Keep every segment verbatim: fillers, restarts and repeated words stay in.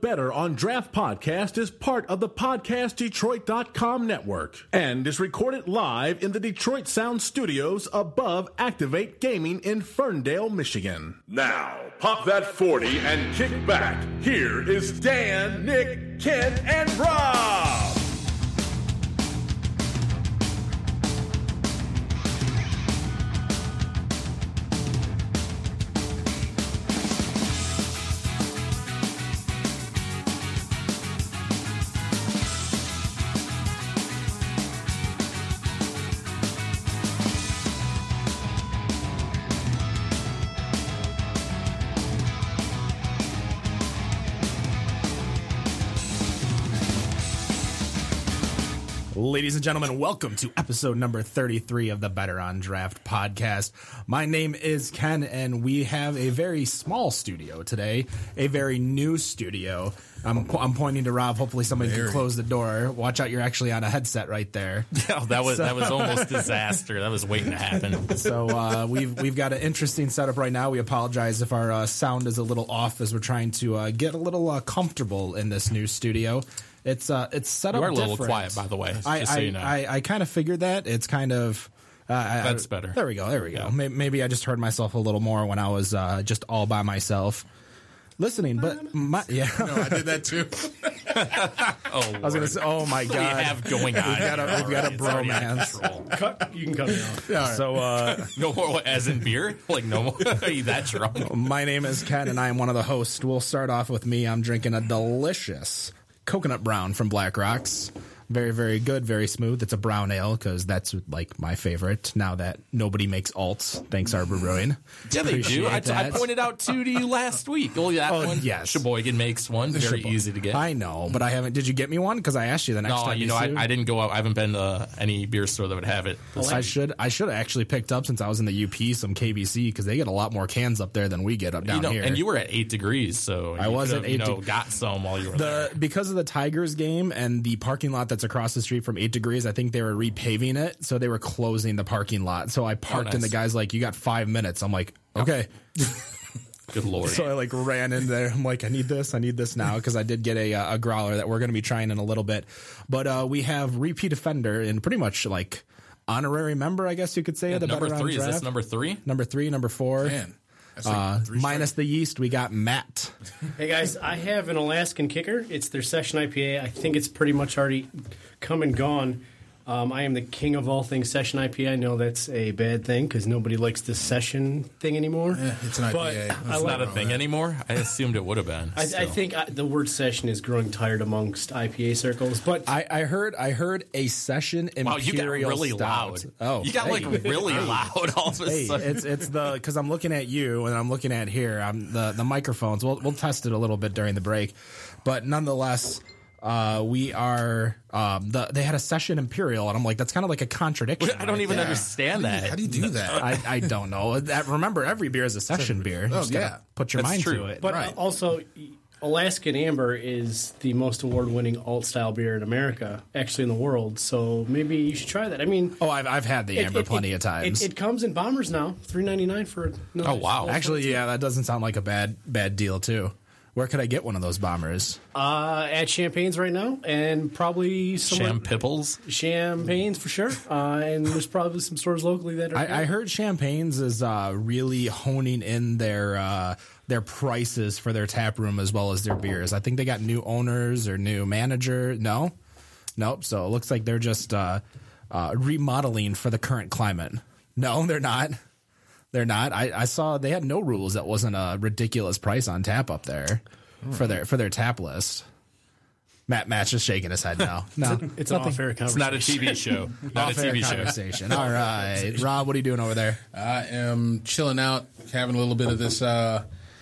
Better on Draft podcast is part of the podcast detroit dot com network and is recorded live in the Detroit Sound Studios above Activate Gaming in Ferndale, Michigan. Now, pop that forty and kick back. Here is Dan, Nick, Ken, and Rob. Ladies and gentlemen, welcome to episode number thirty-three of the Better on Draft podcast. My name is Ken, and we have a very small studio today, a very new studio. I'm, I'm pointing to Rob. Hopefully somebody very. can close the door. Watch out, you're actually on a headset right there. Yeah, that was so. that was almost disaster. That was waiting to happen. So uh, we've we've got an interesting setup right now. We apologize if our uh, sound is a little off as we're trying to uh, get a little uh, comfortable in this new studio. It's uh, it's set up. You are a little different. quiet, by the way. I just so I, you know. I, I kind of figured that. It's kind of uh, that's I, better. There we go. There we go. Yeah. Maybe, maybe I just heard myself a little more when I was uh, just all by myself listening. But my, yeah, no, I did that too. oh, I was gonna say, oh my god, what do you have going on? We've got a, we've got a bromance. Cut, you can cut it off. Yeah, right. So uh, no more, as in beer, like no more. Are you that drunk? My name is Ken, and I am one of the hosts. We'll start off with me. I'm drinking a delicious coconut brown from Black Rocks. Very, very good, very smooth. It's a brown ale because that's like my favorite now that nobody makes alts. Thanks, Arbor Brewing. Yeah, they do. I, I pointed out two to you last week. Oh, that oh, one. Yes. Sheboygan makes one. Very Sheboygan. Easy to get. I know, but I haven't. Did you get me one? Because I asked you the next no, time. you know, I, I didn't go out. I haven't been to any beer store that would have it. Well, I should. I should have actually picked up since I was in the U P some K B C because they get a lot more cans up there than we get up down you know, here. And you were at eight degrees, so I was at eight. You know, de- got some while you were the, there. Because of the Tigers game and the parking lot that's across the street from eight degrees, I think they were repaving it, so they were closing the parking lot. So I parked, oh, nice. And the guy's like, "You got five minutes." I'm like, "Okay." Good lord. So I like ran in there. I'm like, I need this. I need this now because I did get a, a growler that we're going to be trying in a little bit. But uh, we have repeat offender and pretty much like honorary member, I guess you could say. Yeah, of the number Better three. On Draft. Is this number three? Number three, number four. Man. Like uh, minus the yeast, we got Matt. Hey guys, I have an Alaskan Kicker. It's their session I P A. I think it's pretty much already come and gone. Um, I am the king of all things session I P A. I know that's a bad thing because nobody likes the session thing anymore. Yeah, it's an I P A. But It's I not a thing anymore? I assumed it would have been. I, I think I, the word session is growing tired amongst I P A circles. But I, I heard I heard a session imperial wow, you got really stout. loud. Oh, you got hey. like really loud all of a hey, sudden. It's it's the because I'm looking at you and I'm looking at here. I'm the the microphones. We'll we'll test it a little bit during the break, but nonetheless. Uh, we are um, the they had a session imperial, and I'm like, that's kind of like a contradiction. I don't right even there. understand how do you, that. How do you do that? I, I don't know. That, remember, every beer is a session beer. You oh just yeah, gotta put your That's mind true. to it. but Right. also, Alaskan Amber is the most award-winning alt-style beer in America, actually in the world. So maybe you should try that. I mean, Oh, I've I've had the it- amber it- plenty it- of times. It, it comes in bombers now, three ninety-nine for. Oh, wow. Actually, yeah, that doesn't sound like a bad bad deal too. Where could I get one of those bombers? Uh, at Champagne's right now, and probably somewhere. Sham Pipples? Champagne's for sure, uh, and there's probably some stores locally that are. I, I heard Champagne's is uh, really honing in their uh, their prices for their tap room as well as their beers. I think they got new owners or new manager. No, nope. So it looks like they're just uh, uh, remodeling for the current climate. No, they're not. They're not. I, I saw they had no rules. That wasn't a ridiculous price on tap up there for their for their tap list. Matt Matt's just shaking his head now. No, it's an off-air conversation. It's not a T V show. Not a off-air T V show. conversation. All right, Rob, what are you doing over there? I am chilling out, having a little bit of this uh,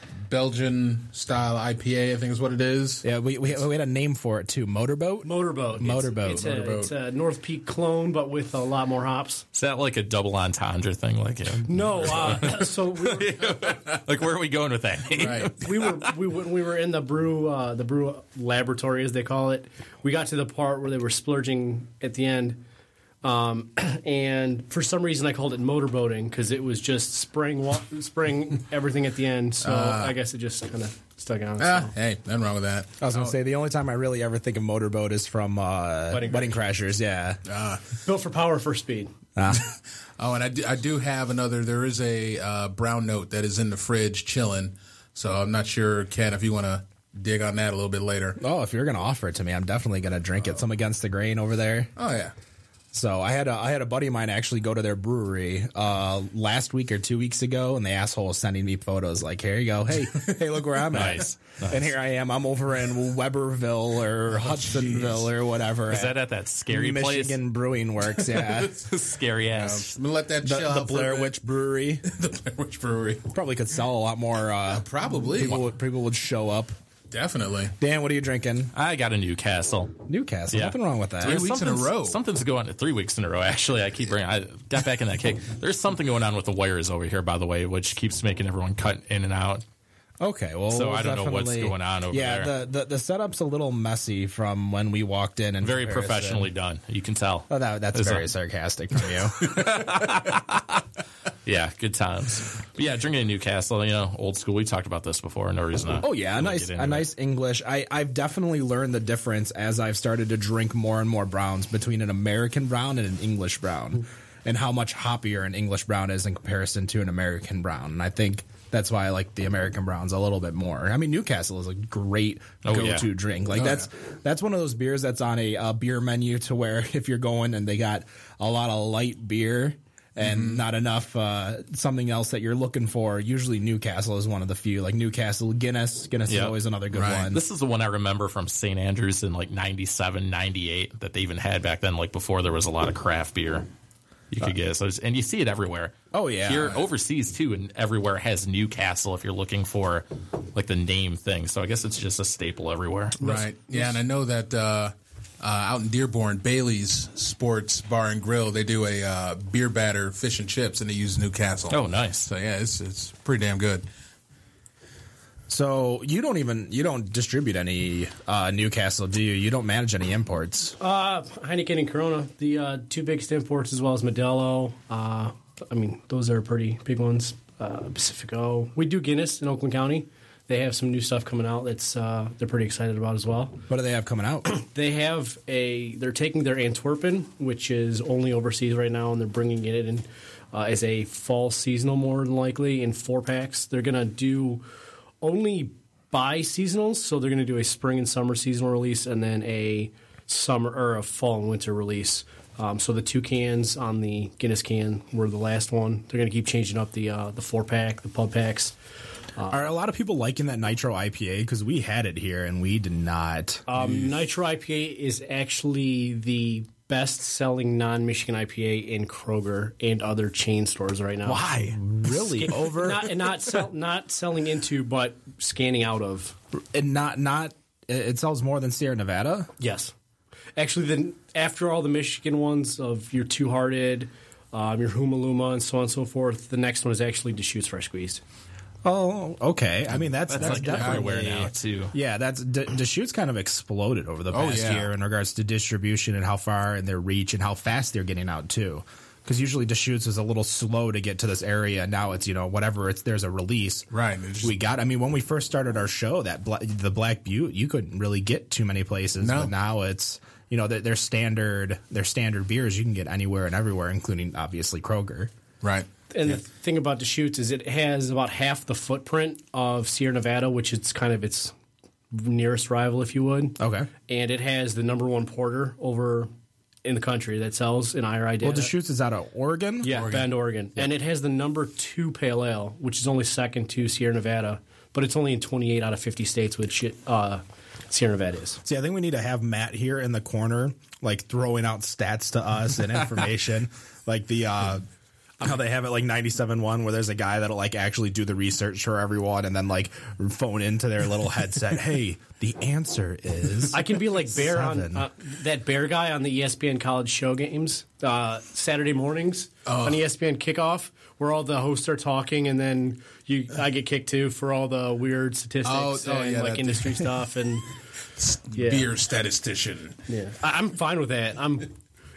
Belgian style I P A, I think is what it is. Yeah, we we, we had a name for it too. Motorboat. Motorboat. Motorboat. It's, it's, a, Motorboat. it's a North Peak clone, but with a lot more hops. Is that like a double entendre thing? Like, yeah. No, uh, so we were, like where are we going with that? Right. we were we when we were in the brew uh, the brew laboratory as they call it. We got to the part where they were splurging at the end. Um, and for some reason, I called it motorboating because it was just spraying, wa- spraying everything at the end. So uh, I guess it just kind of stuck on. Ah, So. hey, nothing wrong with that. I was going to say, the only time I really ever think of motorboat is from uh, Wedding Wedding Crashers, yeah. Uh, Built for power, for speed. Uh, oh, and I do, I do have another. There is a uh, brown note that is in the fridge chilling. So I'm not sure, Ken, if you want to dig on that a little bit later. oh, if you're going to offer it to me, I'm definitely going to drink it. Some Against the Grain over there. Oh, yeah. So I had a I had a buddy of mine actually go to their brewery uh, last week or two weeks ago, and the asshole was sending me photos like, "Here you go, hey, hey, look where I'm Nice. at," Nice. and here I am. I'm over in Weberville or Hudsonville or whatever. Is that at that scary Michigan Brewing Works? Yeah, place? Scary ass. I'm going to let that the, chill the out for a Blair bit. Witch Brewery The Blair Witch Brewery. probably could sell a lot more. Uh, Probably. people would, people would show up. Definitely. Dan, what are you drinking? I got a Newcastle. Newcastle. Yeah. Nothing wrong with that. Three weeks in a Something's- row. Something's going three weeks in a row. Actually, I keep bringing. I got back in that kick. There's something going on with the wires over here, by the way, which keeps making everyone cut in and out. Okay, well, So we'll I don't know what's definitely- going on over yeah, there. the, the the setup's a little messy from when we walked in. in Very comparison. professionally done. You can tell. Oh, that, that's There's very a- sarcastic from you. Yeah, good times. But yeah, drinking a Newcastle, you know, old school. We talked about this before. No reason to. Oh yeah, a really nice get into a it. nice English. I I've definitely learned the difference as I've started to drink more and more browns between an American brown and an English brown, and how much hoppier an English brown is in comparison to an American brown. And I think that's why I like the American browns a little bit more. I mean, Newcastle is a great Oh, go-to yeah. drink. Like Oh, that's that's one of those beers that's on a, uh beer menu to where if you're going and they got a lot of light beer and Mm-hmm. not enough uh, something else that you're looking for, usually Newcastle is one of the few. Like Newcastle, Guinness. Guinness is Yeah. always another good Right. one. This is the one I remember from Saint Andrews in like ninety-seven, ninety-eight that they even had back then, like before there was a lot of craft beer you could get. So it's, and you see it everywhere. Oh, yeah. Here, overseas too, and everywhere has Newcastle if you're looking for like the name thing. So I guess it's just a staple everywhere. Right. Yeah, and I know that uh, uh, out in Dearborn, Bailey's Sports Bar and Grill, they do a uh, beer batter fish and chips, and they use Newcastle. Oh, nice. So yeah, it's it's pretty damn good. So you don't even you don't distribute any uh, Newcastle, do you? You don't manage any imports. Uh, Heineken and Corona, the uh, two biggest imports, as well as Modelo. Uh, I mean, those are pretty big ones. Uh, Pacifico. We do Guinness in Oakland County. They have some new stuff coming out that's uh, they're pretty excited about as well. What do they have coming out? They have a. They're taking their Antwerpen, which is only overseas right now, and they're bringing it in uh, as a fall seasonal, more than likely, in four packs. They're gonna do only bi seasonals, so they're gonna do a spring and summer seasonal release, and then a summer or a fall and winter release. Um, so the two cans on the Guinness can were the last one. They're gonna keep changing up the uh, the four pack, the pub packs. Are a lot of people liking that Nitro I P A? Because we had it here and we did not. Um, Nitro I P A is actually the best-selling non-Michigan I P A in Kroger and other chain stores right now. Why? Really? Over Not and not sell, not selling into, but scanning out of. and not not it sells more than Sierra Nevada. Yes, actually, then after all the Michigan ones of your Two Hearted, um, your Humaluma, and so on and so forth, the next one is actually Deschutes Fresh Squeezed. Oh, okay. I mean, that's That's, that's, like definitely everywhere now too. Yeah, that's D- Deschutes kind of exploded over the Oh, past yeah. year in regards to distribution and how far and their reach and how fast they're getting out too. Because usually Deschutes is a little slow to get to this area. Now it's you know whatever it's there's a release. Right. It's just- We got. I mean, when we first started our show, that Bla- the Black Butte, you couldn't really get too many places. No. But now it's you know their, their standard their standard beers you can get anywhere and everywhere, including obviously Kroger. Right. And the thing about Deschutes is it has about half the footprint of Sierra Nevada, which is kind of its nearest rival, if you would. Okay. And it has the number one porter over in the country that sells in I R I data. Well, Deschutes is out of Oregon. Yeah, Oregon. Bend, Oregon. And it has the number two pale ale, which is only second to Sierra Nevada, but it's only in twenty-eight out of fifty states, which uh, Sierra Nevada is. See, I think we need to have Matt here in the corner, like throwing out stats to us and information, like the uh, how they have it like ninety-seven one, where there's a guy that'll like actually do the research for everyone and then like phone into their little headset. Hey, the answer is I can be like Bear Seven. on uh, that Bear guy on the E S P N college show games uh, Saturday mornings on E S P N kickoff, where all the hosts are talking, and then you I get kicked too for all the weird statistics Oh, oh, and yeah, like that- industry stuff and yeah. Beer statistician. Yeah, I, I'm fine with that. I'm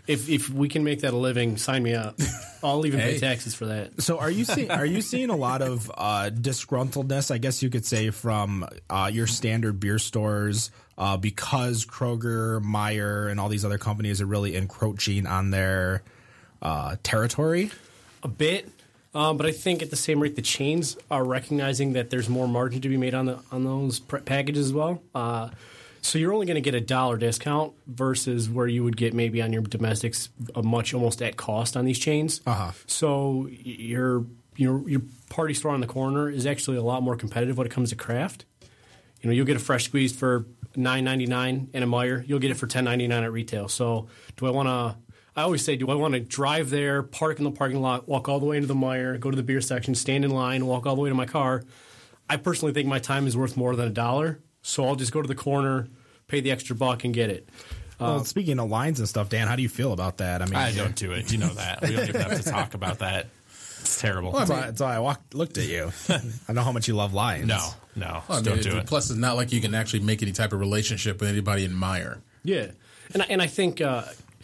If if we can make that a living, sign me up. I'll even Hey. pay taxes for that. So are you seeing are you seeing a lot of uh, disgruntledness, I guess you could say, from uh, your standard beer stores uh, because Kroger, Meijer, and all these other companies are really encroaching on their uh, territory? A bit, um, but I think at the same rate, the chains are recognizing that there's more margin to be made on the on those pr- packages as well. Uh, so you're only going to get a dollar discount versus where you would get maybe on your domestics a much almost at cost on these chains. Uh-huh. So y- your your your party store on the corner is actually a lot more competitive when it comes to craft. You know, you'll get a fresh squeezed for nine ninety-nine in a Meijer. You'll get it for ten ninety-nine at retail. So do I want to? I always say, do I want to drive there, park in the parking lot, walk all the way into the Meijer, go to the beer section, stand in line, walk all the way to my car? I personally think my time is worth more than a dollar, so I'll just go to the corner, pay the extra buck, and get it. Well, speaking of lines and stuff, Dan, how do you feel about that? I mean, I don't do it. You know that. We don't even have to talk about that. It's terrible. That's why, that's why I walked, looked at you. I know how much you love lines. No, no, Well, I just mean, don't do it. Plus, it's not like you can actually make any type of relationship with anybody in Meijer. Yeah, and I, and I think uh,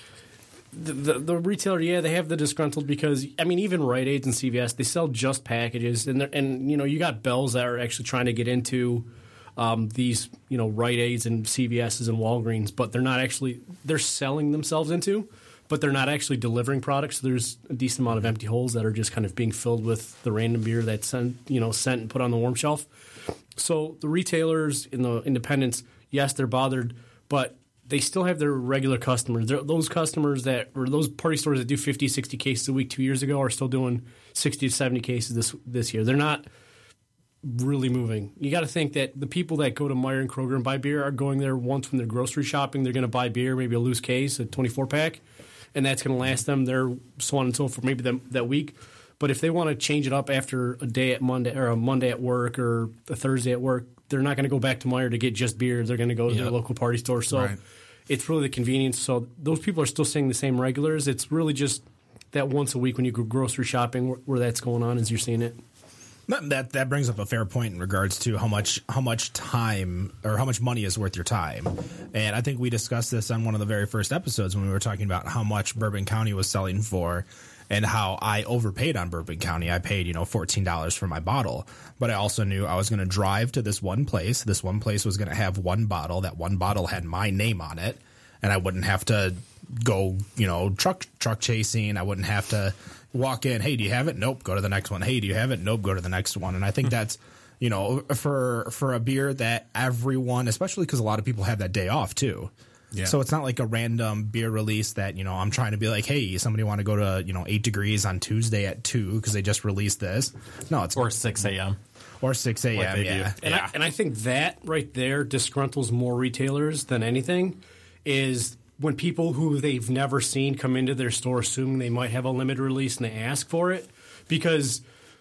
the, the the retailer, yeah, they have the disgruntled because I mean, even Rite Aids and C V S, they sell just packages, and they're- and you know, you got Bells that are actually trying to get into um, these you know Rite Aids and C V S's and Walgreens, but they're not actually they're selling themselves into, but they're not actually delivering products. So there's a decent amount of empty holes that are just kind of being filled with the random beer that's sent you know sent and put on the warm shelf. So the retailers and the independents, yes, they're bothered, but they still have their regular customers. They're, those customers that, or those party stores that do fifty, sixty cases a week two years ago are still doing sixty to seventy cases this this year. They're not really moving. You got to think that the people that go to Meijer and Kroger and buy beer are going there once when they're grocery shopping. They're going to buy beer, maybe a loose case, a twenty-four pack, and that's going to last them their so on and so forth, maybe them, that week. But if they want to change it up after a day at Monday or a Monday at work or a Thursday at work, they're not going to go back to Meijer to get just beer. They're going to go to Yep. their local party store. So Right. it's really the convenience. So those people are still seeing the same regulars. It's really just that once a week when you go grocery shopping where, where that's going on as you're seeing it. That, that that brings up a fair point in regards to how much how much time or how much money is worth your time, and I think we discussed this on one of the very first episodes when we were talking about how much Bourbon County was selling for, and how I overpaid on Bourbon County. I paid you know fourteen dollars for my bottle, but I also knew I was going to drive to this one place. This one place was going to have one bottle. That one bottle had my name on it, and I wouldn't have to go you know truck truck chasing. I wouldn't have to walk in, hey, do you have it? Nope. Go to the next one. Hey, do you have it? Nope. Go to the next one. And I think that's, you know, for for a beer that everyone, especially because a lot of people have that day off too. Yeah. So it's not like a random beer release that, you know, I'm trying to be like, hey, somebody want to go to, you know, eight degrees on Tuesday at two because they just released this. No, it's Or six a.m. or six a.m. Like they do. yeah. And, Yeah. I, and I think that right there disgruntles more retailers than anything is when people who they've never seen come into their store assuming they might have a limited release and they ask for it. Because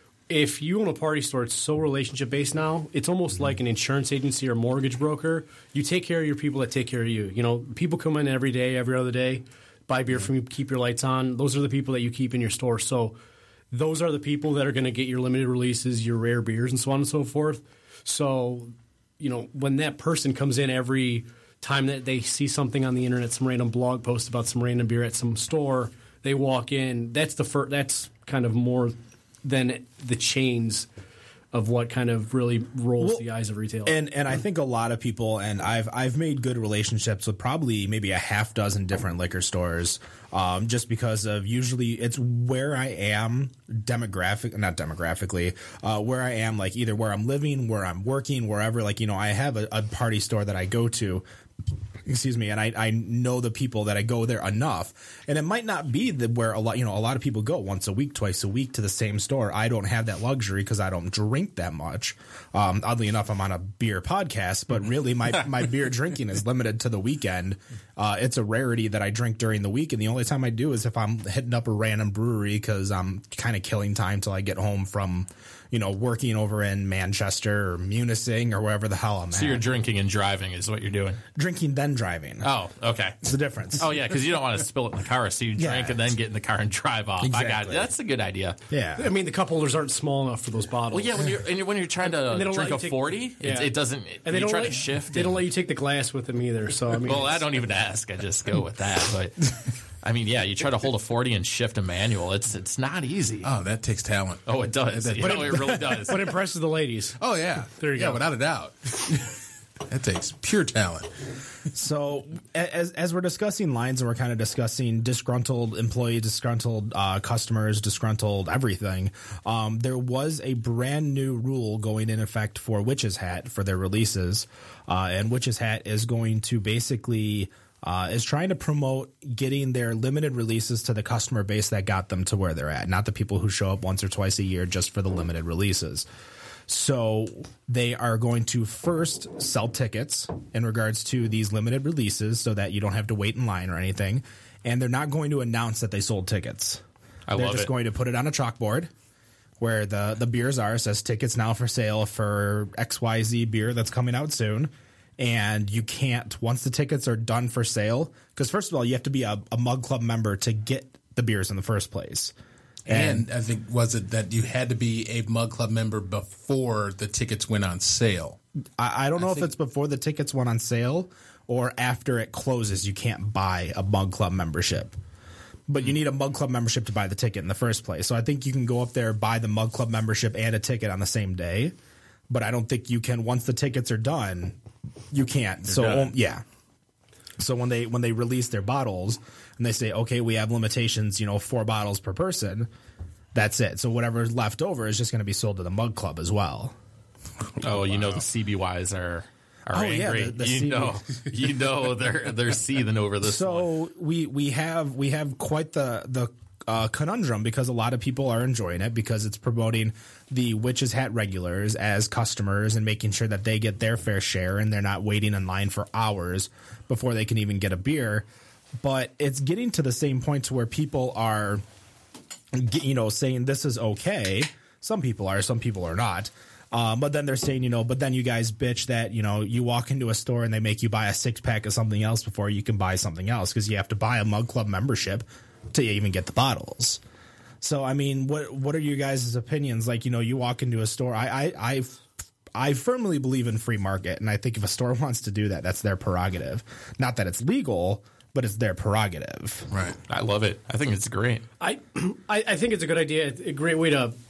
if you own a party store, it's so relationship based now. It's almost like an insurance agency or mortgage broker. You take care of your people that take care of you. You know, people come in every day, every other day, buy beer from you, keep your lights on. Those are the people that you keep in your store. So those are the people that are going to get your limited releases, your rare beers, and so on and so forth. So, you know, when that person comes in every time that they see something on the internet, some random blog post about some random beer at some store, they walk in. That's the first. That's kind of more than the chains of what kind of really rolls Well, the eyes of retail. And and I think a lot of people, and I've I've made good relationships with probably maybe a half dozen different liquor stores, um, just because of usually it's where I am demographic, not demographically, uh, where I am, like either where I'm living, where I'm working, wherever. Like you know, I have a, a party store that I go to. Excuse me, and I, I know the people that I go there enough, and it might not be the where a lot you know a lot of people go once a week, twice a week to the same store. I don't have that luxury because I don't drink that much. Um, oddly enough, I'm on a beer podcast, but really my my beer drinking is limited to the weekend. Uh, it's a rarity that I drink during the week, and the only time I do is if I'm hitting up a random brewery because I'm kind of killing time till I get home from you know working over in Manchester or Munising or wherever the hell I'm So at. you're drinking and driving is what you're doing. Drinking then then driving. Oh, okay. It's the difference. Oh, yeah, because you don't want to spill it in the car, so you Yeah. drink and then get in the car and drive off. I got Exactly. it. That's a good idea. Yeah. I mean, the cup holders aren't small enough for those bottles. Well, yeah, when you're, and you're when you're trying to they don't drink let a you take- forty, it, yeah. it doesn't. and they you don't try let, to shift. They don't and- let you take the glass with them either. So I mean, Well, I it's- don't even ask. I just go with that. But I mean, yeah, you try to hold a forty and shift a manual. It's it's not easy. Oh, that takes talent. Oh, it does. That- You know, it really does. But impresses the ladies. Oh, yeah. There you yeah, go. without a doubt. That takes pure talent. So a- as as we're discussing lines and we're kind of discussing disgruntled employees, disgruntled uh, customers, disgruntled everything, um, there was a brand new rule going in effect for Witch's Hat for their releases, uh, and Witch's Hat is going to basically uh, is trying to promote getting their limited releases to the customer base that got them to where they're at, not the people who show up once or twice a year just for the limited releases. So they are going to first sell tickets in regards to these limited releases so that you don't have to wait in line or anything. And they're not going to announce that they sold tickets. I they're love just it. going to put it on a chalkboard where the, the beers are. It says tickets now for sale for X Y Z beer that's coming out soon. And you can't, once the tickets are done for sale, because first of all, you have to be a, a Mug Club member to get the beers in the first place. And, I think, was it that you had to be a Mug Club member before the tickets went on sale? I, I don't know if think- it's before the tickets went on sale or after it closes. You can't buy a Mug Club membership, but you need a Mug Club membership to buy the ticket in the first place. So I think you can go up there, buy the Mug Club membership and a ticket on the same day, but I don't think you can once the tickets are done. You can't. so done. um, yeah. So when they when they release their bottles and they say, okay, we have limitations, you know, four bottles per person, that's it. So whatever's left over is just going to be sold to the Mug Club as well. Oh, you know the C B Ys are are Oh, yeah, angry. the- the you C B know, you know they're they're seething over this. one. So we we have we have quite the the uh, conundrum because a lot of people are enjoying it because it's promoting the Witch's Hat regulars as customers and making sure that they get their fair share and they're not waiting in line for hours before they can even get a beer. But it's getting to the same point to where people are, you know, saying this is okay. Some people are, some people are not. Um, but then they're saying, you know, but then you guys bitch that, you know, you walk into a store and they make you buy a six pack of something else before you can buy something else because you have to buy a Mug Club membership to even get the bottles. So, I mean, what what are you guys' opinions? Like, you know, you walk into a store. I, I, I, I firmly believe in free market. And I think if a store wants to do that, that's their prerogative. Not that it's legal, but it's their prerogative. Right. I love it. I think it's great. I, I I think it's a good idea. It's a great way to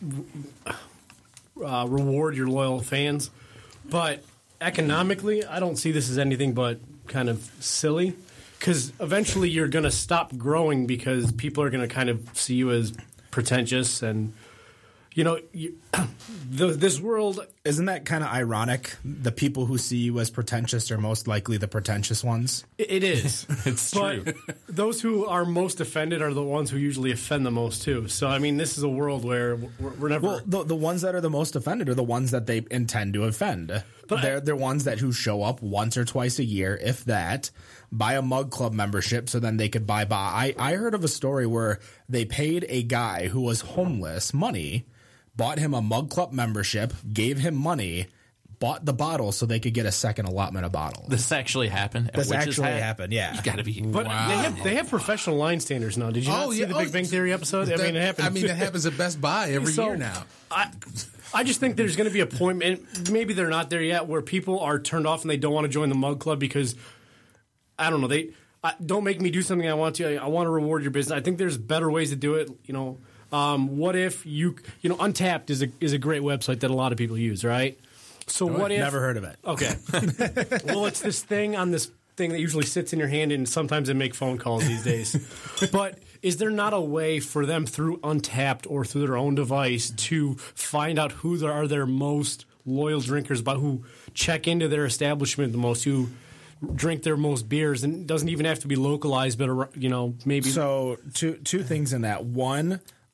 uh, reward your loyal fans. But economically, I don't see this as anything but kind of silly. Because eventually you're going to stop growing because people are going to kind of see you as pretentious. And, you know, you, the, this world... Isn't that kind of ironic? The people who see you as pretentious are most likely the pretentious ones. It is. It's but true. those who are most offended are the ones who usually offend the most, too. So, I mean, this is a world where we're, we're never... Well, the, the ones that are the most offended are the ones that they intend to offend. But they're I- they're ones that who show up once or twice a year, if that, buy a Mug Club membership so then they could buy. buy. I, I heard of a story where they paid a guy who was homeless money, bought him a Mug Club membership, gave him money, bought the bottle so they could get a second allotment of bottles. This actually happened. at This Witch's actually Hat? happened, yeah. You got to be. But Wow. they have they have professional line standers now. Did you not see the Big oh, Bang Theory episode? I that- mean, it happened. I mean, that happens at Best Buy every So, year now. I, I just think there's going to be a point, and maybe they're not there yet, where people are turned off and they don't want to join the Mug Club because I don't know. They I, don't make me do something I want to. I, I want to reward your business. I think there's better ways to do it. You know, um, what if you you know Untapped is a is a great website that a lot of people use, right? So what if Never heard of it. Okay. Well, it's this thing on this thing that usually sits in your hand, and sometimes they make phone calls these days. But is there not a way for them through Untapped or through their own device to find out who there are their most loyal drinkers, but who check into their establishment the most, who drink their most beers, and it doesn't even have to be localized, but you know maybe So two two things in that. One,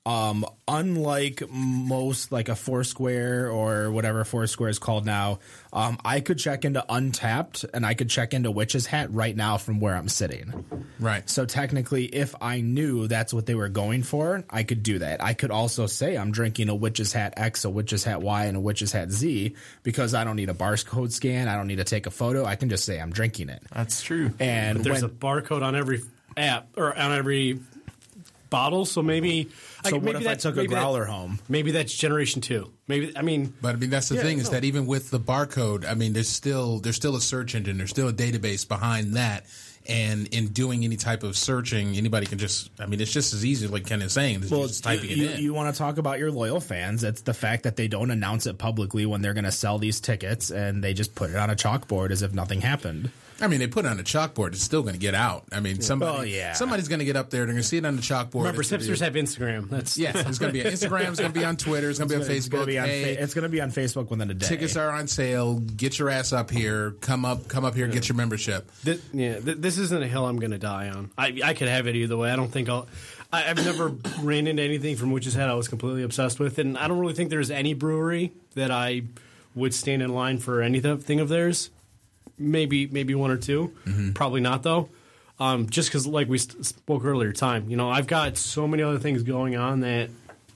Um, unlike most, like a Foursquare or whatever Foursquare is called now, um, I could check into Untapped and I could check into Witch's Hat right now from where I'm sitting. Right. So technically, if I knew that's what they were going for, I could do that. I could also say I'm drinking a Witch's Hat X, a Witch's Hat Y, and a Witch's Hat Z because I don't need a barcode scan. I don't need to take a photo. I can just say I'm drinking it. That's true. And But there's when, a barcode on every app or on every bottle, so maybe. so I, what maybe if I that's- took a maybe that- growler home? Maybe that's generation two. Maybe I mean. But I mean, that's the Yeah, thing is no. that even with the barcode, I mean, there's still there's still a search engine, there's still a database behind that, and in doing any type of searching, anybody can just. I mean, it's just as easy, like Ken is saying, as just typing you, it in. you want to talk about your loyal fans. It's the fact that they don't announce it publicly when they're going to sell these tickets, and they just put it on a chalkboard as if nothing happened. I mean, they put it on a chalkboard; it's still going to get out. I mean, somebody, Oh, yeah. somebody's going to get up there. They're going to see it on the chalkboard. Remember, It's gonna be- hipsters have Instagram. That's Yes, it's going to be on Instagram. It's going to be on Twitter. It's going to be on It's going Facebook. to be on, Hey, fa- it's going to be on Facebook within a day. tickets are on sale. Get your ass up here. Come up. Come up here. Get your membership. This, yeah, th- this isn't a hill I'm going to die on. I, I could have it either way. I don't think I'll. I, I've never ran into anything from Witch's Hat I was completely obsessed with, and I don't really think there's any brewery that I would stand in line for anything of theirs. Maybe maybe one or two. Mm-hmm. Probably not though. Um, just because, like we st- spoke earlier, time. You know, I've got so many other things going on that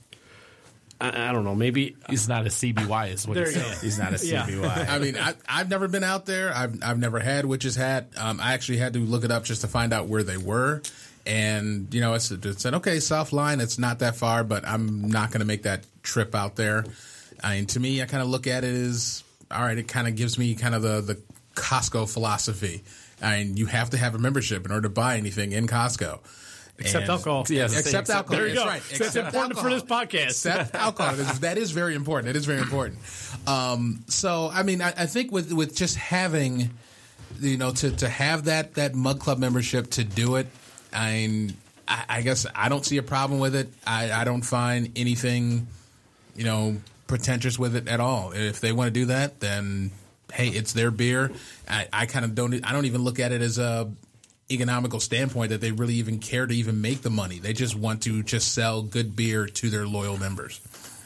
I, I don't know. Maybe He's not a C B Y, is what there he's you saying. go. He's not a C B Y. I mean, I, I've never been out there. I've I've never had Witch's Hat. Um, I actually had to look it up just to find out where they were. And you know, it's, it said okay, South Line. It's not that far, but I'm not going to make that trip out there. I mean, to me, I kind of look at it as all right. It kind of gives me kind of the the Costco philosophy. I mean, you have to have a membership in order to buy anything in Costco. Except And- alcohol. Yeah, Except, except- alcohol. There you That's go. right. So it's Except important for this podcast. Except alcohol. That is, that is very important. It is very important. Um, so, I mean, I, I think with with just having, you know, to, to have that that Mug Club membership to do it, I mean, I, I guess I don't see a problem with it. I, I don't find anything, you know, pretentious with it at all. If they want to do that, then hey, it's their beer. I, I kind of don't. I don't even look at it as a economical standpoint that they really even care to even make the money. They just want to just sell good beer to their loyal members.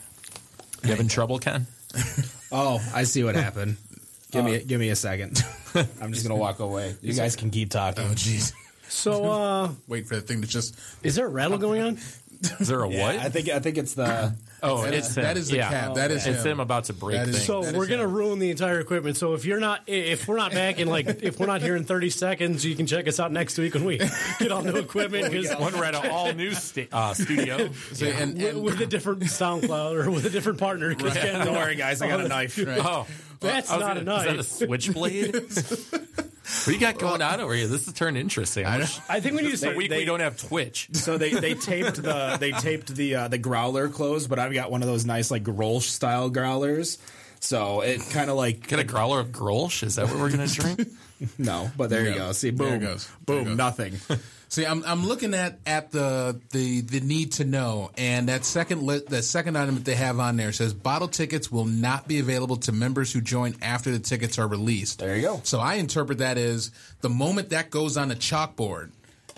You having trouble, Ken? Oh, I see what happened. Give me give me a second. I'm just gonna walk away. You guys can keep talking. Oh, jeez. So, uh, Wait for the thing to just. is there a rattle going on? Is there a Yeah, what? I think I think it's the. oh, That it's is, him. that is the yeah. cap. That is It's him. him about to break That is- things. So That we're is gonna him. ruin the entire equipment. So if you're not, if we're not back in like, if we're not here in thirty seconds, you can check us out next week when we get all new equipment. 'cause when we're at an all new sta- uh, studio. So, and, with, and, with a different SoundCloud or with a different partner. 'cause Ken- Don't worry, guys. I got a knife. Oh, That's I was not a gonna- knife. Is that a switchblade? What do you got going on over here? This is turning interesting. I I know. I think we need to the start. week we don't have Twitch. So they, they taped the they taped the uh, the growler closed, but I've got one of those nice like Grolsch style growlers. So it kind of like Get a growler of Grolsch? Is that what we're going to drink? no, but there you Yeah. go. See, There boom, it goes. There it boom, goes. nothing. see, I'm I'm looking at at the the the need to know, and that second li- that second item that they have on there says bottle tickets will not be available to members who join after the tickets are released. There you go. So I interpret that as the moment that goes on a chalkboard,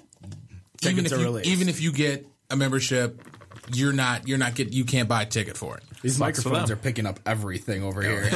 even Tickets if are you, released. even if you get a membership, you're not you're not get you can't buy a ticket for it. These Sucks for microphones them. are picking up everything over here.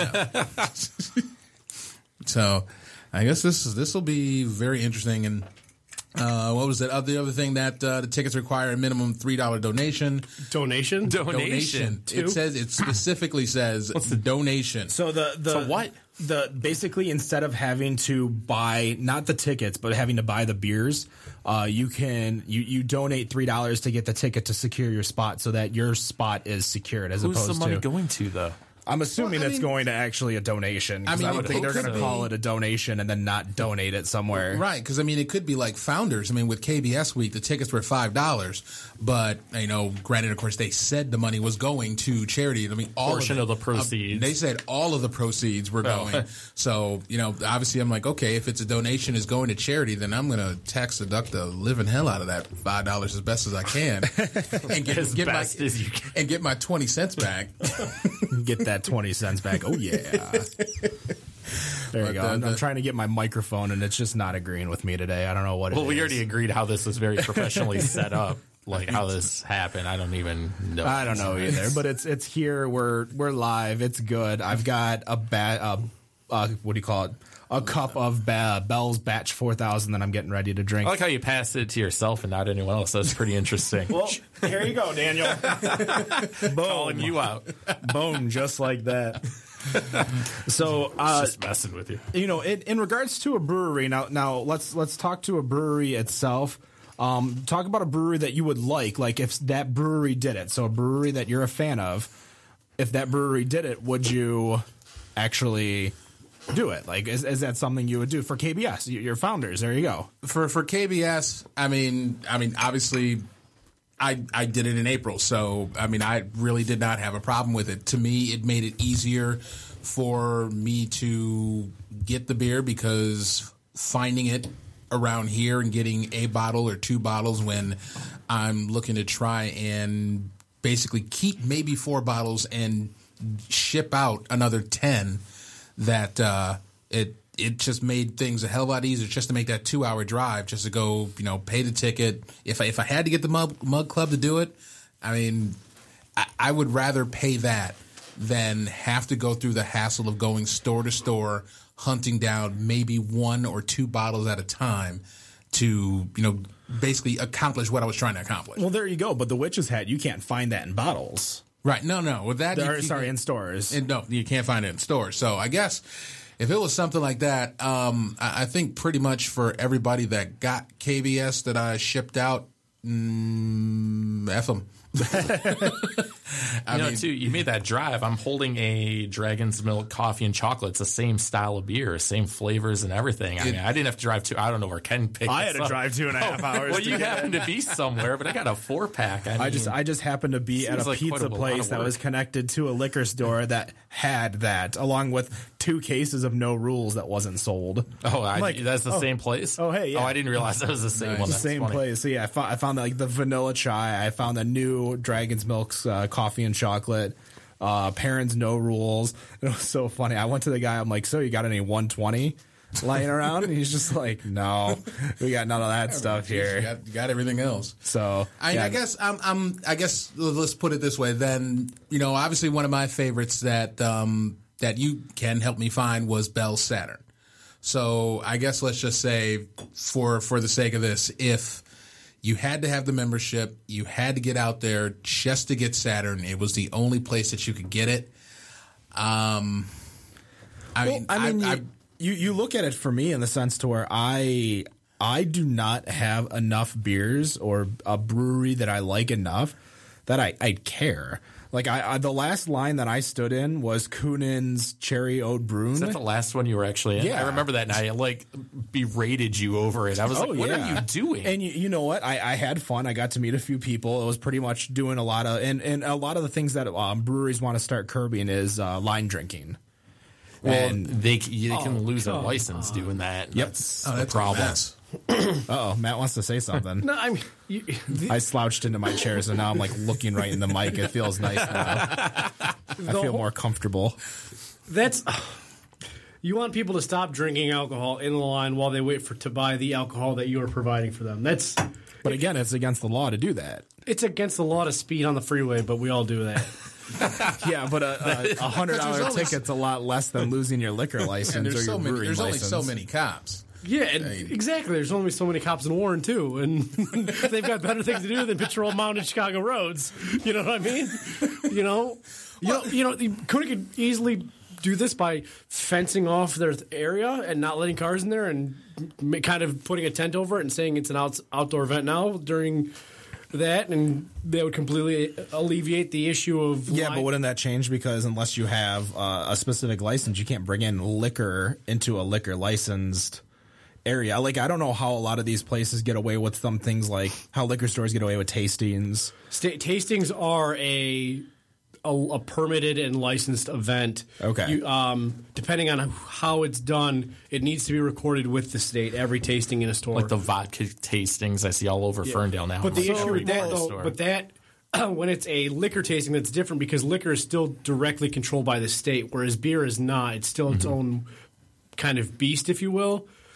So I guess this is this will be very interesting. And uh, what was that other the other thing that uh, the tickets require a minimum three dollar donation? donation. Donation. Two? It says it specifically says donation. So the the So what? the basically instead of having to buy not the tickets but having to buy the beers, uh, you can you, you donate three dollars to get the ticket to secure your spot so that your spot is secured as Who's the opposed money to. going to, though? I'm assuming Well, I it's mean- going to actually a donation. 'cause I mean, I would it think they're could going to be. call it a donation and then not donate it somewhere. Right, because I mean, it could be like Founders. I mean, with K B S Week, the tickets were five dollars, but you know, granted, of course, they said the money was going to charity. I mean, all Portion of, of it. the proceeds. Uh, they said all of the proceeds were Oh. going. So you know, obviously, I'm like, okay, if it's a donation is going to charity, then I'm going to tax deduct the living hell out of that five dollars as best as I can, and get, As get best my as you can. and get my twenty cents back. Get that twenty cents back. Oh yeah. There you go. the- I'm, I'm the- trying to get my microphone and it's just not agreeing with me today. I don't know what it Well, we is. already agreed how this was very professionally set up. like how this happened. I don't even know. I don't know either, but it's it's here. We're we're live. It's good. I've got a bat. Uh, uh, what do you call it? A cup of ba- Bell's Batch four thousand that I'm getting ready to drink. I like how you passed it to yourself and not anyone else. That's pretty interesting. Well, here you go, Daniel. Calling you out. Boom, just like that. So, uh, Just messing with you. you know, in, in regards to a brewery, now now let's let's talk to a brewery itself. Um, talk about a brewery that you would like, like if that brewery did it. So a brewery that you're a fan of, if that brewery did it, would you actually do it? Like, is, is that something you would do for K B S? Your founders, there you go. For for K B S, I mean, I mean, obviously, I I did it in April, so I mean, I really did not have a problem with it. To me, it made it easier for me to get the beer because finding it around here and getting a bottle or two bottles when I'm looking to try and basically keep maybe four bottles and ship out another ten. That uh, it it just made things a hell of a lot easier just to make that two hour drive, just to go, you know, pay the ticket. If I, if I had to get the mug, mug club to do it, I mean, I, I would rather pay that than have to go through the hassle of going store to store, hunting down maybe one or two bottles at a time to, you know, basically accomplish what I was trying to accomplish. Well, there you go. But the Witch's Hat, you can't find that in bottles. Right. No, no. With that, Or, you- sorry, in stores. And no, you can't find it in stores. So I guess if it was something like that, um, I, I think pretty much for everybody that got K B S that I shipped out, mm, F them. I You know, mean, too, you made that drive. I'm holding a Dragon's Milk coffee and chocolate. It's the same style of beer, same flavors and everything. I mean, I didn't have to drive two. I don't know where Ken picked. I this had to up. drive two and a half hours. Well, to you get happened to be somewhere, but I got a four pack. I, mean, I just I just happened to be at Seems a like quite pizza a lot place of that work. was connected to a liquor store that had that, along with two cases of No Rules that wasn't sold. oh, I, like, that's the oh, same place. oh, hey, yeah. Oh, I didn't realize that was the same Nice. one. The That's same funny. place. So yeah, I found I found like the vanilla chai. I found the new Dragon's Milk's uh, coffee and chocolate. Uh, Perrin's No Rules. It was so funny. I went to the guy. I'm like, so you got any one twenty lying around? And he's just like, no, we got none of that stuff you here. got, you got everything else. So I, yeah. I guess I'm, I'm. I guess let's put it this way. Then you know, obviously, one of my favorites that um, that you can help me find was Bell's Saturn. So I guess let's just say, for for the sake of this, if you had to have the membership, you had to get out there just to get Saturn. It was the only place that you could get it. Um, I Well, mean, I mean, I, you, you you look at it for me in the sense to where I I do not have enough beers or a brewery that I like enough that I I care. Like I, I the last line that I stood in was Kunin's Cherry Oat Brune. Is that the last one you were actually in? Yeah. I remember that, and I like berated you over it. I was like, "What are you doing?" And you, you know what? I, I had fun. I got to meet a few people. It was pretty much doing a lot of and, and a lot of the things that um, breweries want to start curbing is uh, line drinking. well, and they they can Oh, lose their come license doing that. Yep. That's oh, the that's a problem. mess. oh, Matt wants to say something. No, I mean, you, I slouched into my chair, so now I'm like looking right in the mic. It feels nice now. I feel more comfortable. that's you want people to stop drinking alcohol in the line while they wait for to buy the alcohol that you are providing for them. That's But again, it's against the law to do that. it's against the law to speed on the freeway, but we all do that. Yeah, but a, a, a hundred dollar There's only- ticket's a lot less than losing your liquor license And or there's your so many. brewing There's only license. so many cops. Yeah, and exactly. There's only so many cops in Warren too, and they've got better things to do than patrol mounted Chicago roads. You know what I mean? You know, you know, you know, you could could easily do this by fencing off their area and not letting cars in there, and ma- kind of putting a tent over it and saying it's an out, outdoor event now during that, and that would completely alleviate the issue of Yeah, line- but wouldn't that change? Because unless you have uh, a specific license, you can't bring in liquor into a liquor licensed area. Like, I don't know how a lot of these places get away with some things, like how liquor stores get away with tastings. Sta- tastings are a, a a permitted and licensed event. Okay. You, um, depending on how it's done, it needs to be recorded with the state. Every tasting in a store. Like the vodka tastings I see all over Ferndale now. But the Like issue every with that, liquor though, store. but that when it's a liquor tasting, that's different because liquor is still directly controlled by the state, whereas beer is not. It's still its Mm-hmm. own kind of beast, if you will.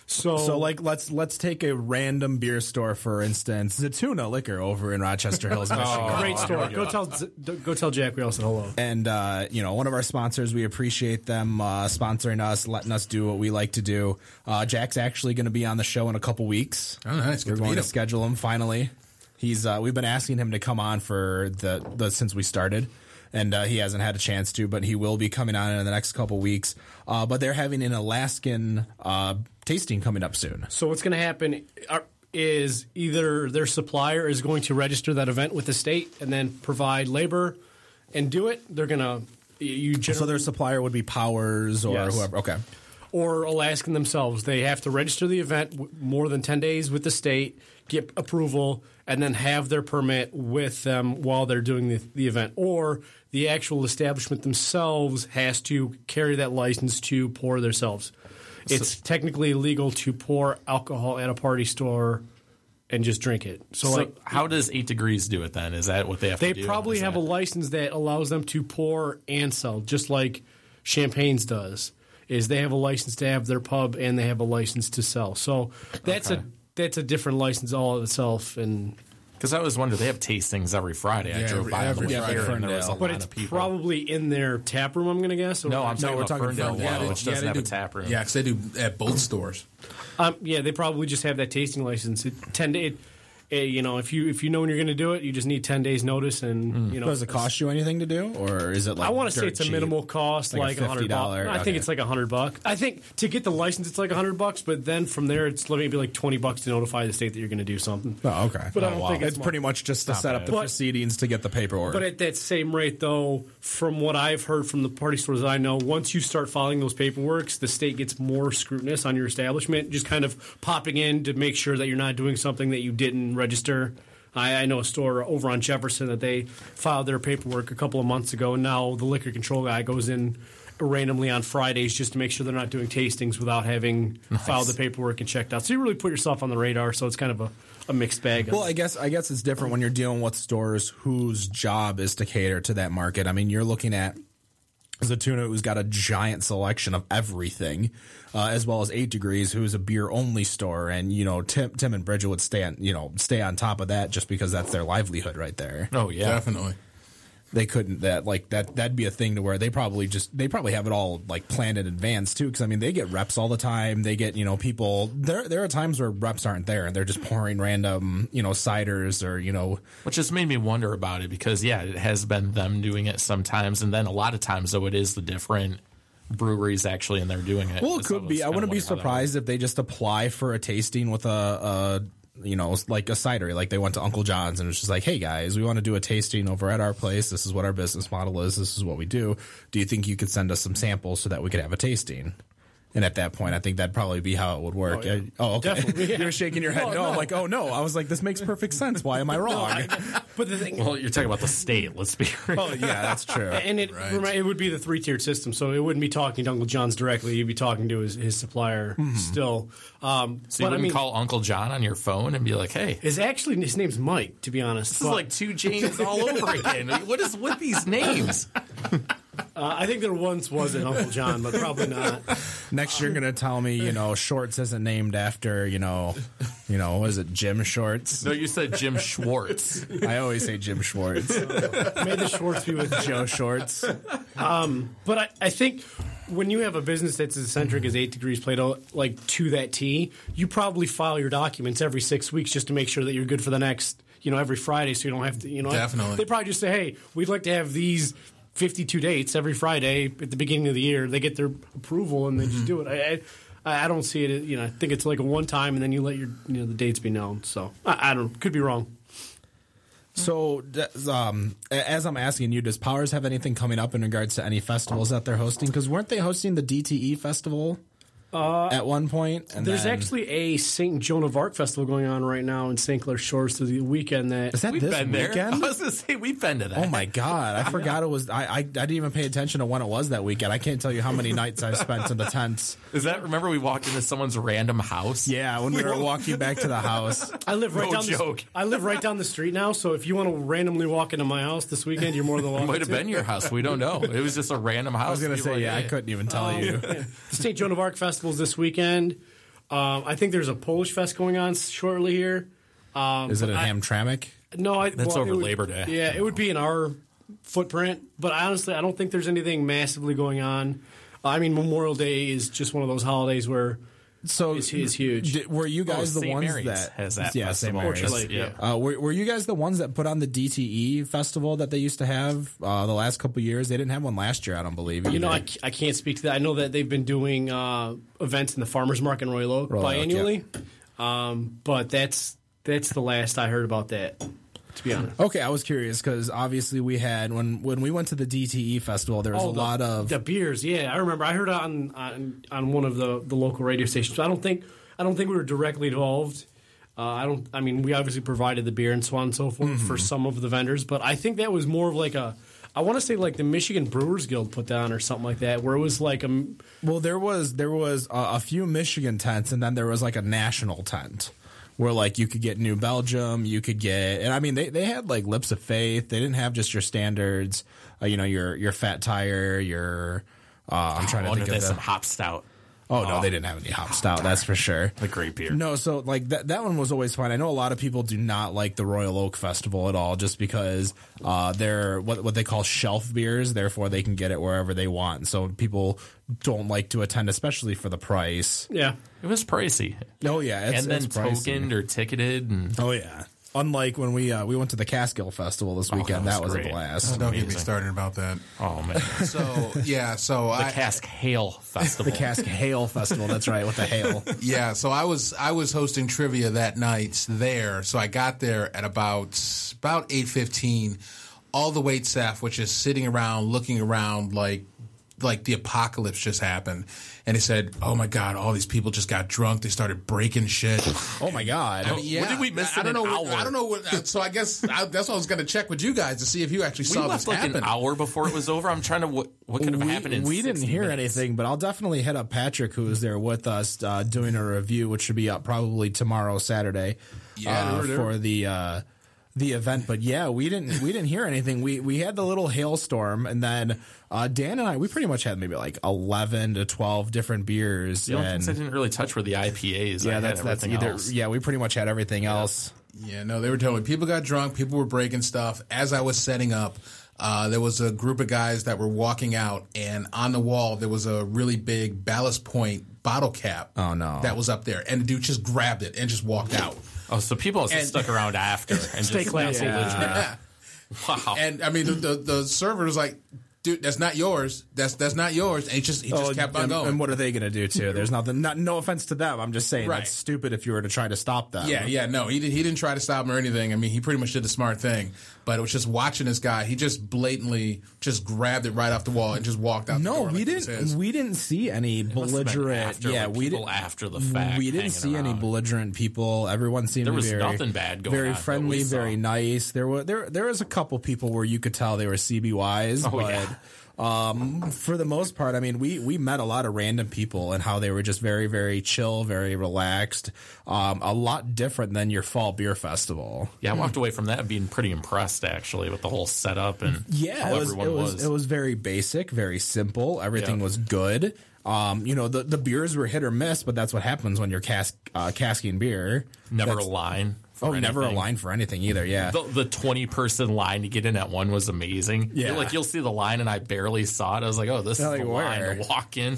So, So, like, let's let's take a random beer store, for instance, Zatuna Liquor over in Rochester Hills, Michigan. great store. Go tell go tell Jack we all said hello. And, uh, you know, one of our sponsors, we appreciate them uh, sponsoring us, letting us do what we like to do. Uh, Jack's actually going to be on the show in a couple weeks. Oh, nice. Good We're to going meet to him. schedule him finally. He's uh, we've been asking him to come on for the, the since we started. And uh, he hasn't had a chance to, but he will be coming on in the next couple weeks. Uh, but they're having an Alaskan uh, tasting coming up soon. So what's going to happen are, is either their supplier is going to register that event with the state and then provide labor and do it. They're going to you generally, So their supplier would be Powers or Yes. whoever. Okay. or Alaskan themselves. They have to register the event w- more than ten days with the state, get approval, and then have their permit with them while they're doing the, the event. Or the actual establishment themselves has to carry that license to pour themselves. It's technically illegal to pour alcohol at a party store and just drink it. So, So like, how does Eight Degrees do it then? Is that what they have they to do? probably Is have that- a license that allows them to pour and sell, just like Champagne's does. Is they have a license to have their pub and they have a license to sell. So that's Okay. a that's a different license all of itself. And Because I was wondering, they have tastings every Friday. I Yeah, drove every- by every every Friday. Friday, and there was a Ferndale. but lot it's of people. probably in their tap room, I'm going to guess. Or- no, I'm talking we're about talking Ferndale, Ferndale. Wild, Yeah, which Yeah, doesn't they have do, a tap room. Yeah, because they do at both stores. Um, yeah, they probably just have that tasting license. It, ten day, it, eh, you know, if you if you know when you're going to do it, you just need ten days notice, and you know, Does it cost you anything to do, or is it like I want to say dirt it's a cheap? minimal cost, Like a like a hundred fifty dollars, bucks. I okay. think it's like a hundred bucks. I think to get the license, it's like a hundred bucks, but then from there, it's maybe like twenty bucks to notify the state that you're going to do something. Oh, okay. But I Oh, don't wow. think it's it's pretty much just to not set up bad. the But- proceedings to get the paperwork. But at that same rate, though, from what I've heard from the party stores that I know, once you start filing those paperworks, the state gets more scrutinous on your establishment, just kind of popping in to make sure that you're not doing something that you didn't register. I, I know a store over on Jefferson that they filed their paperwork a couple of months ago, and now the liquor control guy goes in randomly on Fridays just to make sure they're not doing tastings without having filed the paperwork and checked out. So you really put yourself on the radar, so it's kind of a, a mixed bag. Well, I guess I guess it's different when you're dealing with stores whose job is to cater to that market. I mean, you're looking at Zatuna, who's got a giant selection of everything, uh, as well as Eight Degrees, who's a beer only store, and you know Tim Tim and Bridget would stay on you know stay on top of that just because that's their livelihood right there. Oh, yeah. Definitely. They couldn't that like that that'd be a thing to where they probably just they probably have it all like planned in advance too, because I mean they get reps all the time. They get you know people there there are times where reps aren't there and they're just pouring random you know ciders or you know Which just made me wonder about it because, yeah, it has been them doing it sometimes. And then a lot of times, though, it is the different breweries actually, and they're doing it. well it So could be. it's I kinda wouldn't be wondering how that surprised if they just apply for a tasting with a, a you know like a cidery, like they went to Uncle John's and it was just like, hey guys, we want to do a tasting over at our place. This is what our business model is. This is what we do. Do you think you could send us some samples so that we could have a tasting? And at that point, I think that'd probably be how it would work. Oh, yeah. Oh, okay. Definitely, yeah. You were shaking your head. No, no, no. I'm like, oh no. I was like, this makes perfect sense. Why am I wrong? But the thing, Well, you're talking about the state. Let's be real. oh yeah, that's true. and it Right. remi- it would be the three tiered system, so it wouldn't be talking to Uncle John's directly. You'd be talking to his, his supplier still. Um, So you but I wouldn't mean, call Uncle John on your phone and be like, hey, his actually his name's Mike. To be honest, this is like two James all over again. What is with these names? uh, I think there once was an Uncle John, but probably not. Next, you're gonna tell me, you know, Shorts isn't named after, you know, you know, what is it, Jim Shorts? No, you said Jim Schwartz. I always say Jim Schwartz, May the Schwartz be with you. Joe Shorts. But I, I think when you have a business that's as eccentric as Eight Degrees played out like to that T, you probably file your documents every six weeks just to make sure that you're good for the next, you know, every Friday, so you don't have to, you know. Definitely. They probably just say, hey, we'd like to have these fifty-two dates every Friday at the beginning of the year. They get their approval and they just do it. I, I I don't see it. as- You know, I think it's like a one time, and then you let your you know the dates be known. So I, I don't could be wrong. So, does, um, as I'm asking you, does Powers have anything coming up in regards to any festivals that they're hosting? Because weren't they hosting the D T E festival uh, at one point? And There's then- actually a Saint Joan of Arc festival going on right now in Saint Clair Shores through the weekend. That Is that We've this been there. I weekend? was going to say, we've been to that. Oh my god! I forgot it was. I, I I didn't even pay attention to when it was that weekend. I can't tell you how many nights I've spent in the tents. Is that, remember we walked into someone's random house? Yeah, when we were walking back to the house. I live right No down. joke. The, I live right down the street now. So if you want to randomly walk into my house this weekend, you're more than welcome. Might have to. been your house. We don't know. It was just a random house. I was gonna People say, were yeah, I like, couldn't even tell you. The Saint Joan of Arc festival's this weekend. Um, I think there's a Polish Fest going on shortly here. Um, Is it at I- Hamtramck? No, I, That's well, over it would- Labor Day. Yeah, it would be in our footprint, but honestly, I don't think there's anything massively going on. I mean, Memorial Day is just one of those holidays where So is, is huge. Did, were you guys the Saint ones Mary's that has that Yeah, Saint festival. Mary's. Orchard Lake, yeah. Uh, were, were you guys the ones that put on the D T E festival that they used to have uh, the last couple of years? They didn't have one last year, I don't believe. You know, I, either. c- I can't speak to that. I know that they've been doing uh, events in the farmers market in Royal Oak Royal Oak, biannually, um, but that's that's the last I heard about that. To be honest, Okay, I was curious because obviously we had when when we went to the D T E festival, there was Oh, a the- lot of the beers. Yeah, I remember. I heard on on, on one of the, the local radio stations. I don't think I don't think we were directly involved. Uh, I don't. I mean, we obviously provided the beer and so on and so forth Mm-hmm. for some of the vendors, but I think that was more of like a. I want to say like the Michigan Brewers Guild put down or something like that, where it was like a. well, there was there was a, a few Michigan tents, and then there was like a national tent where like you could get New Belgium, you could get, and I mean they, they had like Lips of Faith. They didn't have just your standards, uh, you know, your your Fat Tire, your. Uh, I'm trying I to wonder think if of there's the. some hop stout. Oh no, they didn't have any hop stout. That's for sure. The great beer. No, so like that that one was always fun. I know a lot of people do not like the Royal Oak Festival at all, just because uh, they're what what they call shelf beers. Therefore, they can get it wherever they want. And so people don't like to attend, especially for the price. Yeah, It was pricey. Oh yeah, it's, and then it's pricey. tokened or ticketed. And Oh yeah. Unlike when we uh, we went to the Catskill Festival this weekend, that that was was, a great. blast. Don't get me Amazing. started about that. oh, man. So yeah, so The I Cask Hale Festival. The Cask Hail Festival. That's right, with the hail. yeah, so I was I was hosting trivia that night there. So I got there at about about eight fifteen. All the wait staff was just sitting around, looking around like like the apocalypse just happened. And they said, "Oh my God, all these people just got drunk. They started breaking shit." Oh my god. I mean, yeah. What did we miss I, I in don't an know. What, hour? I don't know. What, so I guess I, that's what I was going to check with you guys to see if you actually we saw left this like happen. an hour before it was over. I'm trying to what what could have we, happened in we didn't sixty hear minutes? anything, but I'll definitely hit up Patrick, who was there with us, uh, doing a review, which should be up probably tomorrow, Saturday, Yeah, uh, they were- for the uh, the event. But yeah, we didn't we didn't hear anything. We we had the little hailstorm, and then uh, Dan and I we pretty much had maybe like eleven to twelve different beers. The only and things I didn't really touch were the I P As. I yeah, had that's that's everything either else. yeah. We pretty much had everything else. Yeah, no, they were telling me people got drunk, people were breaking stuff. As I was setting up, uh, there was a group of guys that were walking out, and on the wall there was a really big Ballast Point bottle cap. Oh, no. that was up there, and the dude just grabbed it and just walked out. Oh, so people also And- stuck around after and Stay just classy. Yeah. wow. And I mean, the, the the server was like, "Dude, that's not yours. That's that's not yours." And he just he just Oh, kept on and, going. and what are they going to do too? There's nothing. Not no offense to them. I'm just saying Right. that's stupid if you were to try to stop them. Yeah, yeah, no, he did, he didn't try to stop him or anything. I mean, he pretty much did the smart thing. But it was just watching this guy. He just blatantly just grabbed it right off the wall and just walked out. the No, door we like it was didn't. his. We didn't see any Must have been belligerent. after, yeah, like, we people didn't. after the fact. We didn't hanging see any around. belligerent people. Everyone seemed There to be was very, nothing bad going very on that friendly, we saw. very nice. There were there there was a couple people where you could tell they were C B Ys, Oh, but. yeah. Um, for the most part, I mean, we, we met a lot of random people and how they were just very, very chill, very relaxed. Um, a lot different than your fall beer festival. Yeah, I walked away from that being pretty impressed actually with the whole setup and Yeah, how it was, everyone it was, it was very basic, very simple. Everything Yeah. was good. Um, you know, the the beers were hit or miss, but that's what happens when you're cask, uh, casking beer. Never That's- a line. For Oh, never a anything. line for anything either. Yeah. The, the twenty person line to get in at one was amazing. Yeah. You're like you'll see the line and I barely saw it. I was like, oh, this Yeah, is like, the line where? to walk in.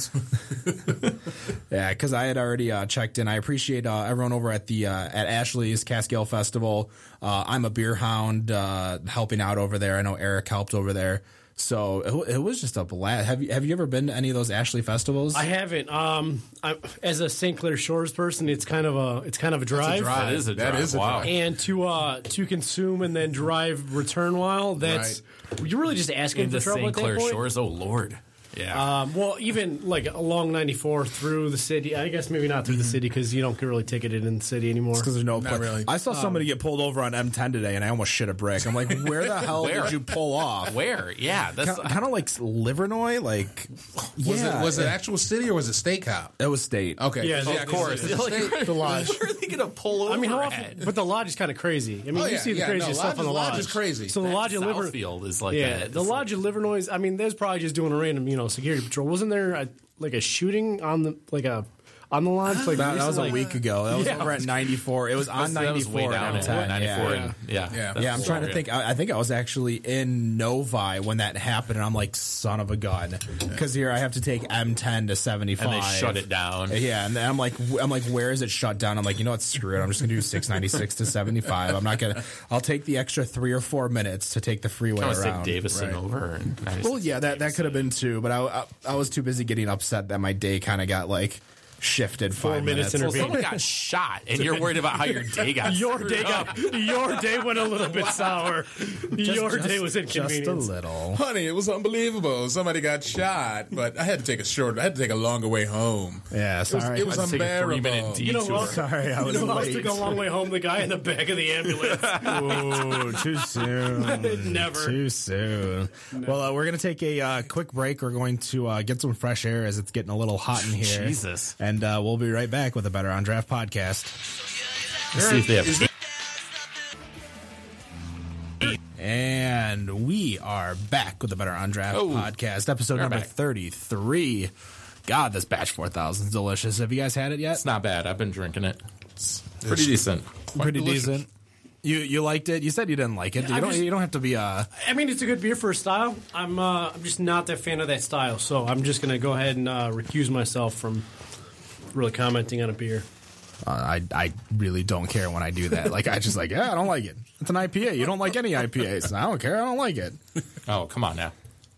Yeah, because I had already uh, checked in. I appreciate uh, everyone over at the uh, at Ashley's Cascale Festival. Uh, I'm a beer hound, uh, helping out over there. I know Eric helped over there, so it, w- it was just a blast. Have you have you ever been to any of those Ashley festivals? I haven't. Um, I, as a Saint Clair Shores person, it's kind of a it's kind of a drive. That is a That drive. is a Wow. drive. And to uh, to consume and then drive return while that's you're really just asking Into for trouble Saint at Clair that point. Shores. Oh Lord. Yeah. Um, well, even like along ninety-four through the city. I guess maybe not through the city because you don't get really ticketed in the city anymore. because there's no Not pla- really. I saw somebody get pulled over on M ten today, and I almost shit a brick. I'm like, where the hell Where? did you pull off? Where? Yeah. That's Kind of like Livernois, like Was yeah, it was it actual city or was it state cop? It was state. Okay, Yeah, 'cause, of 'cause course. it's a state- The lodge. where are they gonna pull over? I mean, how at? often? But the lodge is kind of crazy. I mean, Oh, you yeah, see the yeah, craziest no, stuff on the lodge is- lodge. lodge is crazy. So the lodge at Liver, Southfield is like yeah, a, the lodge at Livernois. I mean, there's probably just doing a random, you know, security patrol. Wasn't there a, like a shooting on the like a on the launch. Like That, that was a recently. week ago. That was Yeah. over at ninety-four. It was on That was way ninety-four. down at at M ten. ninety-four. Yeah. and- Yeah, Yeah. that's Yeah, I'm trying to weird. think. I, I think I was actually in Novi when that happened, and I'm like, son of a gun, because here I have to take M ten to seventy-five, And they shut it down. Yeah, and then I'm like, w- I'm like, where is it shut down? I'm like, you know what? Screw it. I'm just gonna do six ninety-six to seventy-five. I'm not gonna. I'll take the extra three or four minutes to take the freeway I was around. take Davison Right. over. And Well, yeah, that that could have been too, but I, I I was too busy getting upset that my day kind of got like shifted five minutes minutes. in Well, Intervene. someone got shot, and you're worried about how your day got Your screwed day up. got your day went a little bit sour. your day was just a inconvenient. little. Honey, it was unbelievable. Somebody got shot, but I had to take a short. I had to take a longer way home. Yeah, It was, sorry. it was Let's take a unbearable. three-minute You know detour. what? Sorry, I was You know, I late. took a long way home. The guy in the back of the ambulance. Ooh, too soon. Never. Too soon. Well, uh, we're going to take a uh, quick break. We're going to uh, get some fresh air as it's getting a little hot in here. Jesus. And uh, we'll be right back with a Better on Draft podcast. Let's see if they have. And we are back with the Better on Draft Oh, podcast, episode we're number back. thirty-three. God, this batch four thousand is delicious. Have you guys had it yet? It's not bad. I've been drinking it. It's pretty decent. Pretty delicious. decent. You you liked it? You said you didn't like it. You I'm don't. just- you don't have to be uh I mean, it's a good beer for a style. I'm uh, I'm just not that fan of that style, so I'm just gonna go ahead and uh, recuse myself from really commenting on a beer. Uh, I I really don't care when I do that. Like I just like yeah, I don't like it. It's an I P A. You don't like any I P As. I don't care. I don't like it. Oh, come on now.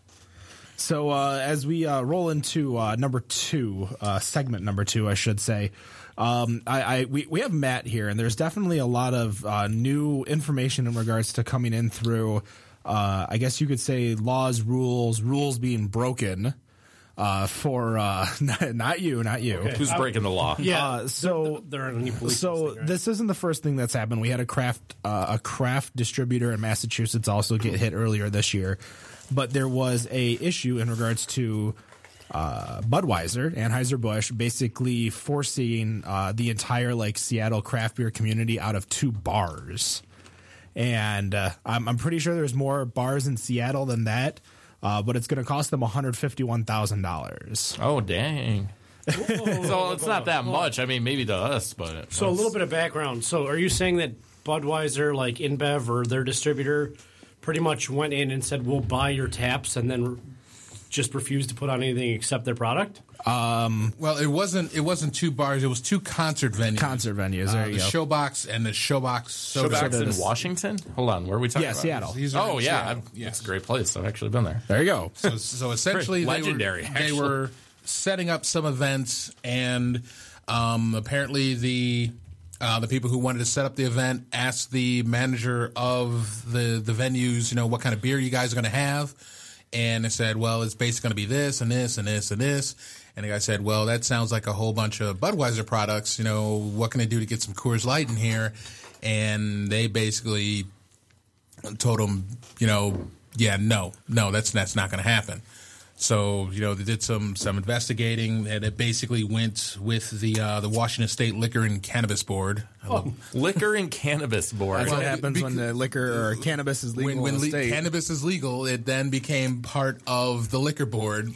So uh, as we uh, roll into uh, number two, uh, segment number two, I should say, um, I, I we we have Matt here, and there's definitely a lot of uh, new information in regards to coming in through. Uh, I guess you could say laws, rules, rules being broken. Uh, for uh, not, not you, not you. Who's breaking the law? Yeah. Uh, so There aren't any police. so listening, right? this isn't the first thing that's happened. We had a craft uh, a craft distributor in Massachusetts also get hit earlier this year, but there was a issue in regards to uh, Budweiser, Anheuser-Busch, basically forcing uh, the entire like Seattle craft beer community out of two bars, and uh, I'm, I'm pretty sure there's more bars in Seattle than that. Uh, but it's going to cost them one hundred fifty-one thousand dollars. Oh, dang. So it's not that much. I mean, maybe to us, but So a little bit of background. So are you saying that Budweiser, like InBev or their distributor, pretty much went in and said, "We'll buy your taps," and then just refused to put on anything except their product? Well, it wasn't. It wasn't two bars. It was two concert venues. Concert venues. There Uh, you the go. Showbox and the Showbox Soda. Showbox in this- Washington? Hold on, where are we talking Yeah, about? Seattle. These are Oh, in yeah. Seattle. I've- Yes. It's a great place. I've actually been there. There you go. So, so essentially, they Legendary, were, actually. they were setting up some events, and um, apparently the uh, the people who wanted to set up the event asked the manager of the the venues, you know, what kind of beer you guys are going to have, and they said, well, it's basically going to be this and this and this and this. And the guy said, well, that sounds like a whole bunch of Budweiser products. You know, what can I do to get some Coors Light in here? And they basically told him, you know, yeah, no, no, that's that's not going to happen. So, you know, they did some some investigating, and it basically went with the uh, the Washington State Liquor and Cannabis Board. I love- Liquor and Cannabis Board. That's what Well, happens bec- when the liquor or cannabis is legal when when in the le- state. cannabis is legal, it then became part of the liquor board.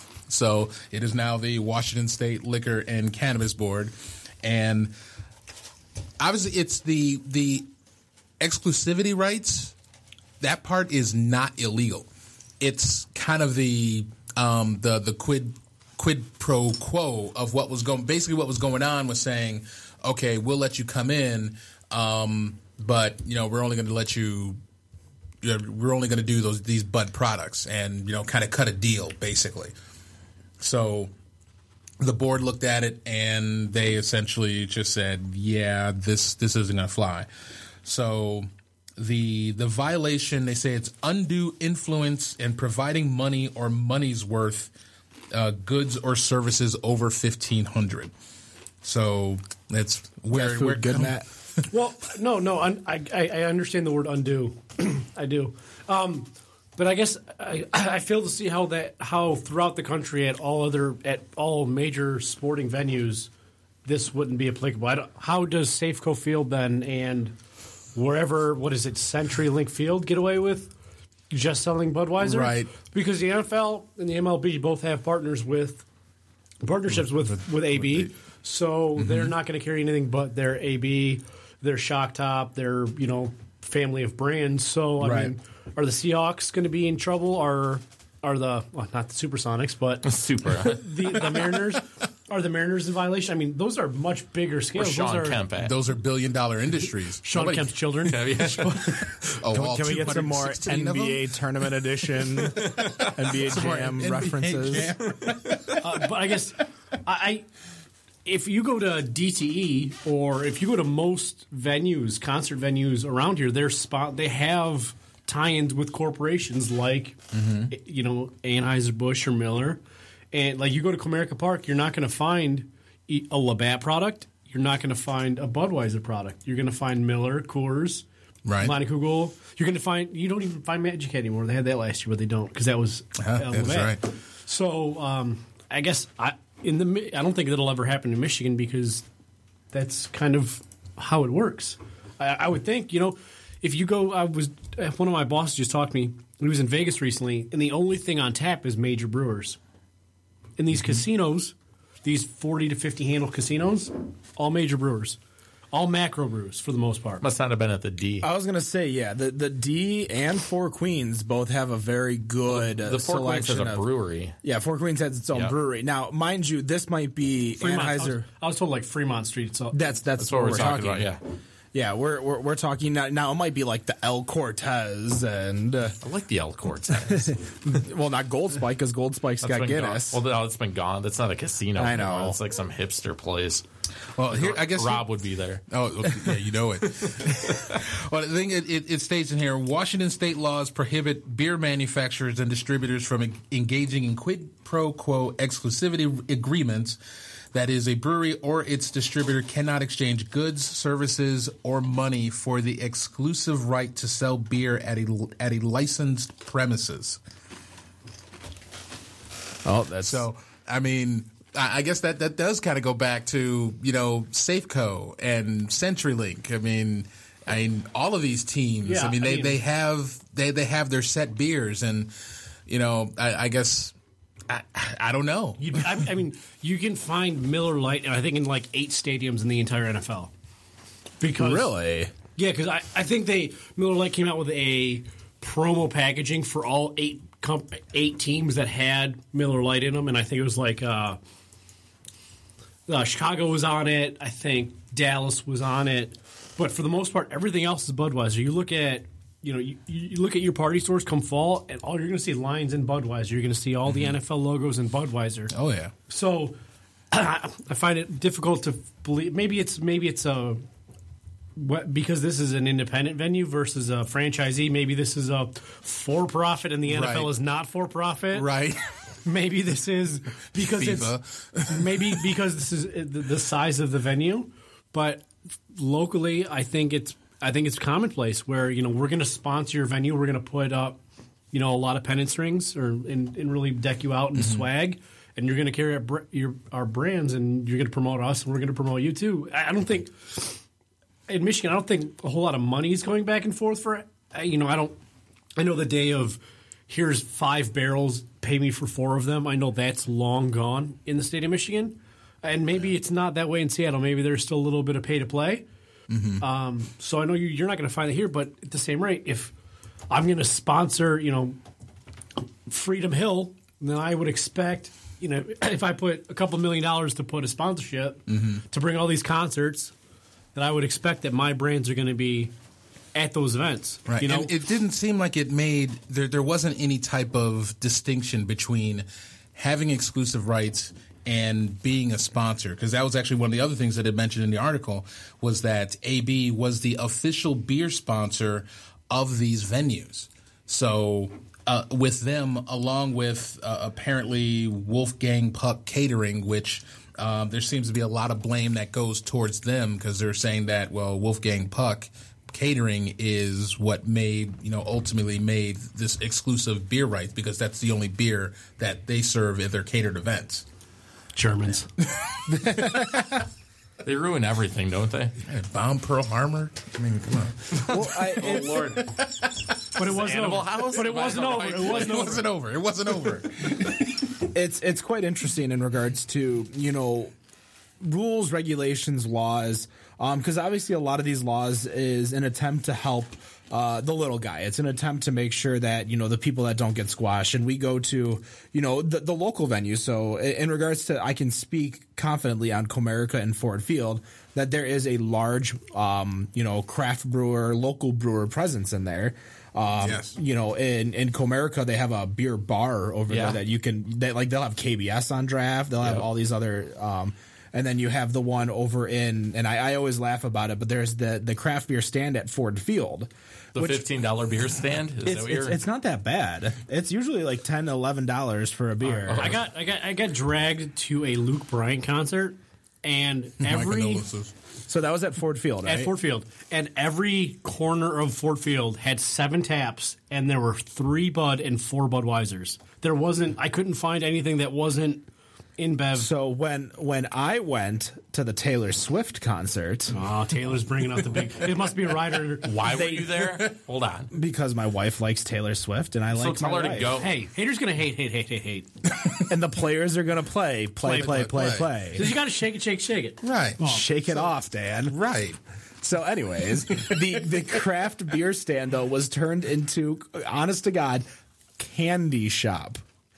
So it is now the Washington State Liquor and Cannabis Board, and obviously it's the the exclusivity rights. That part is not illegal. It's kind of the um, the the quid quid pro quo of what was going. Basically, what was going on was saying, okay, we'll let you come in, um, but you know we're only going to let you. you know, We're only going to do those these Bud products, and you know, kind of cut a deal, basically. So the board looked at it, and they essentially just said, yeah, this this isn't going to fly. So the the violation, they say it's undue influence and providing money or money's worth uh, goods or services over fifteen hundred. So that's where Food we're good, Matt. Well, no, no, un- I, I, I understand the word undo. I do. Um, but I guess I, I fail to see how that how throughout the country at all other at all major sporting venues this wouldn't be applicable. I don't, how does Safeco Field then and wherever what is it CenturyLink Field get away with just selling Budweiser? Right. Because the N F L and the M L B both have partners with partnerships with with A B. so mm-hmm. they're not going to carry anything but their A B, their Shock Top, their you know family of brands. So I right. mean, are the Seahawks going to be in trouble? Are are the well, not the Supersonics, but Super the, the Mariners? Are the Mariners in violation? I mean, those are much bigger scales. Sean those are, Kemp at? Those are billion dollar industries. Sean Nobody, Kemp's children. Yeah, yeah. oh, Can, all can we get some more two hundred sixteen N B A of them? tournament edition, N B A more Jam N B A references? Jam. Uh, but I guess I, I, if you go to D T E or if you go to most venues, concert venues around here, they're spot they have tie-ins with corporations like mm-hmm. you know Anheuser-Busch or Miller, and like you go to Comerica Park, you're not going to find a Labatt product. You're not going to find a Budweiser product. You're going to find Miller, Coors, right. Kugel. You're going to find you don't even find Magic anymore. They had that last year, but they don't because that was uh, uh, that's Labatt. right. So um, I guess I in the I don't think that'll ever happen in Michigan because that's kind of how it works. I, I would think you know if you go. I was one of my bosses just talked to me. He was in Vegas recently, and the only thing on tap is major brewers. In these mm-hmm. casinos, these forty to fifty handle casinos, all major brewers, all macro brews for the most part. Must not have been at the D. I was gonna say, yeah, the the D and Four Queens both have a very good uh, the Four Queens has selection a of, brewery. Yeah, Four Queens has its own Yep. brewery. Now, mind you, this might be Fremont, I was, Anheuser. I was told like Fremont Street. So That's that's, That's what, what we're talking about. Yeah, Yeah, we're, we're we're talking now. Now it might be like the El Cortez and uh, I like the El Cortez. well, not Gold Spike because Gold Spike's That's got been Guinness. Gone. Well, no, it's been gone. That's not a casino. I know. It's like some hipster place. Well, here I guess Rob would be there. Oh, okay, yeah, you know it. Well, the thing it, it, it states in here: Washington state laws prohibit beer manufacturers and distributors from en- engaging in quid pro quo exclusivity agreements. That is, a brewery or its distributor cannot exchange goods, services, or money for the exclusive right to sell beer at a at a licensed premises. Oh, that's So, I mean, I I guess that, that does kind of go back to, you know, Safeco and CenturyLink. I mean, I mean, all of these teams. Yeah, I mean, I they, mean- they have they they have their set beers, and you know, I, I guess I, I don't know. You, I, I mean, you can find Miller Lite, I think, in like eight stadiums in the entire N F L. Because really. Yeah, because I, I think they Miller Lite came out with a promo packaging for all eight comp, eight teams that had Miller Lite in them, and I think it was like uh, uh, Chicago was on it. I think Dallas was on it, but for the most part, everything else is Budweiser. You look at you know you, you look at your party stores come fall, and all you're going to see lines in Budweiser. You're going to see all the N F L logos in Budweiser. Oh yeah. So I find it difficult to believe. Maybe it's maybe it's a what, because this is an independent venue versus a franchisee. Maybe this is a for-profit, and the N F L Right. is not for-profit. Right. Maybe this is because FIFA. it's maybe because this is the the size of the venue. But locally, I think it's I think it's commonplace where you know we're going to sponsor your venue. We're going to put up you know a lot of pennant strings or and, and really deck you out in Mm-hmm. swag. And you're going to carry our, br- your, our brands, and you're going to promote us, and we're going to promote you too. I I don't think in Michigan, I don't think a whole lot of money is going back and forth for. uh, You know, I don't. I know the day of here's five barrels, pay me for four of them. I know that's long gone in the state of Michigan, and maybe it's not that way in Seattle. Maybe there's still a little bit of pay to play. Mm-hmm. Um, so I know you, you're not going to find it here, but at the same rate, if I'm going to sponsor, you know, Freedom Hill, then I would expect. You know, if I put a couple million dollars to put a sponsorship Mm-hmm. to bring all these concerts, then I would expect that my brands are going to be at those events. Right. You know, And it didn't seem like it made there. There wasn't any type of distinction between having exclusive rights and being a sponsor, because that was actually one of the other things that it mentioned in the article was that A B was the official beer sponsor of these venues. So. Uh, with them, along with uh, apparently Wolfgang Puck Catering, which um, there seems to be a lot of blame that goes towards them because they're saying that, well, Wolfgang Puck Catering is what made, you know, ultimately made this exclusive beer right, because that's the only beer that they serve at their catered events. Germans. They ruin everything, don't they? Yeah, Bomb Pearl Harbor. I mean, come on. Well, I, Oh Lord! But it wasn't Animal over. House? But it wasn't over. It wasn't It over. wasn't over. It wasn't over. it's it's quite interesting in regards to you know rules, regulations, laws, because obviously a lot of these laws is an attempt to help uh, the little guy. It's an attempt to make sure that, you know, the people that don't get squashed. And we go to, you know, the, the local venues. So in regards to, I can speak confidently on Comerica and Ford Field that there is a large, um, you know, craft brewer, local brewer presence in there. Um, Yes. You know, in, in Comerica, they have a beer bar over Yeah. there that you can, they, like, they'll have K B S on draft. They'll have Yep. all these other, um, and then you have the one over in, and I, I always laugh about it, but there's the, the craft beer stand at Ford Field. The which- fifteen dollar beer stand. Is It's, that what it's, you're? it's not that bad. It's usually like ten to eleven dollars for a beer. Oh, I got I got I got dragged to a Luke Bryan concert, and My every condolences. So that was at Ford Field, right? at Ford Field, and every corner of Ford Field had seven taps, and there were three Bud and four Budweisers. There wasn't. I couldn't find anything that wasn't in Bev. So when when I went to the Taylor Swift concert, Oh, Taylor's bringing out the big. It must be a rider. Why were you there? Hold on. because my wife likes Taylor Swift and I So like tell my her to wife. go. Hey, haters gonna hate, hate, hate, hate, hate. and the players are gonna play, play, play, play, play, play. play. Because you got to shake it, shake, shake it. Right. Shake it off, Dan. Right. So, anyways, the the craft beer stand though was turned into, honest to God, candy shop.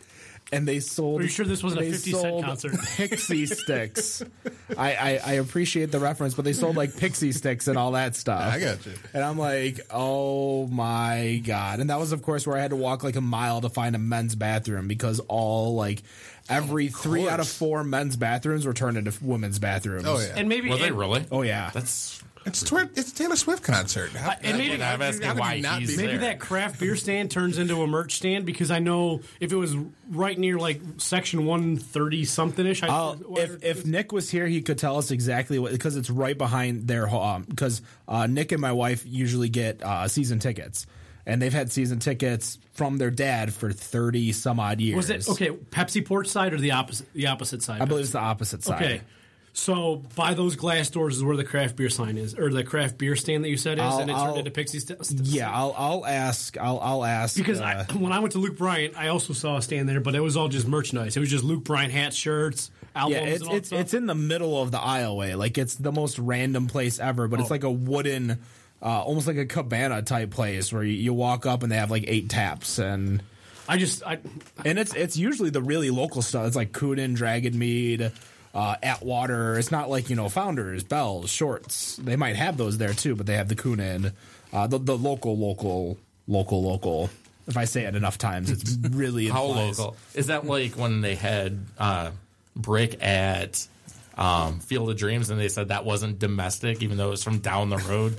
And they sold. Are you sure this wasn't a they fifty cent sold concert? Pixie sticks. I, I I appreciate the reference, but they sold like pixie sticks and all that stuff. I got you. And I'm like, oh my god! And that was, of course, where I had to walk like a mile to find a men's bathroom because all like every three out of four men's bathrooms were turned into women's bathrooms. Oh yeah. And maybe Were they and- really? Oh yeah. That's. It's twer- it's a Taylor Swift concert. How, and maybe- Again, I'm how asking could you why not he's be- there. Maybe that craft beer stand turns into a merch stand because I know if it was right near like section one thirty something ish. I'll, if if Nick was here, he could tell us exactly what, because it's right behind their um because uh, Nick and my wife usually get uh, season tickets, and they've had season tickets from their dad for thirty some odd years. was it okay? Pepsi Port side or the opposite? The opposite side. I believe it's the opposite side. Okay. So by those glass doors is where the craft beer sign is, or the craft beer stand that you said is, I'll- and it turned I'll- into Pixie. St- st- Yeah, I'll I'll ask. I'll I'll ask Because uh, I, when I went to Luke Bryan, I also saw a stand there, but it was all just merchandise. It was just Luke Bryan hats, shirts, albums, yeah, it's and all it's that stuff. it's in the middle of the aisleway. Like it's the most random place ever, but it's Oh. like a wooden, uh, almost like a cabana type place where you, you walk up and they have like eight taps and. I just I And it's it's usually the really local stuff. It's like Coonan, Dragon Mead, uh, Atwater. It's not like, you know, Founders, Bell's, Shorts. They might have those there too, but they have the Coonan, uh, the the local, local, local, local. If I say it enough times, it's really How implies- local? Is that like when they had uh, Brick at um, Field of Dreams and they said that wasn't domestic, even though it was from down the road?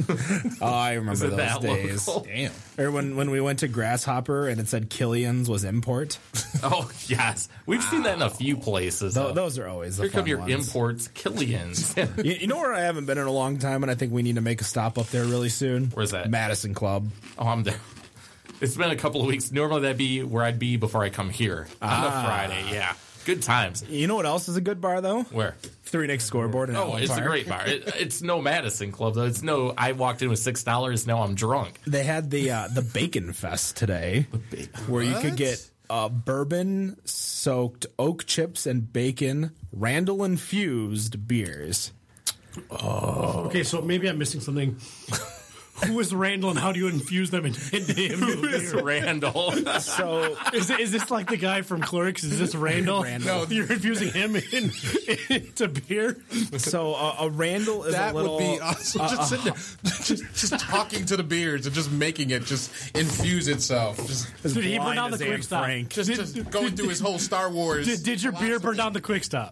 Oh, I remember Is it those that days. local? Damn. Or when when we went to Grasshopper and it said Killian's was import. Oh, yes. We've seen that in a few places. Th- though. those are always the Here come fun your ones. imports, Killian's. You, you know where I haven't been in a long time, and I think we need to make a stop up there really soon. Where's that? Madison Club. Oh, I'm there. It's been a couple of weeks. Normally that'd be where I'd be before I come here on the Friday. Yeah, good times. You know what else is a good bar though? Where? Three Nick Scoreboard. In Oh, Allen it's a Park. great bar. It, it's no Madison Club though. It's no. I walked in with six dollars. Now I'm drunk. They had the uh, the Bacon Fest today, where you could What? get uh, bourbon soaked oak chips and bacon Randall infused beers. okay. So maybe I'm missing something. Who is Randall, and how do you infuse them into, into him? It's Randall. So Is, it, is this like the guy from Clerks? Is this Randall? Randall. No, you're infusing him in, into beer. so uh, a Randall is That a little. would be awesome. Just sitting there, just, just talking to the beers and just making it just infuse itself. Just, as Did he burn blind down the as quick Anne stop? Frank. just, just going through his whole Star Wars. Did, did your beer burn down the quick stop?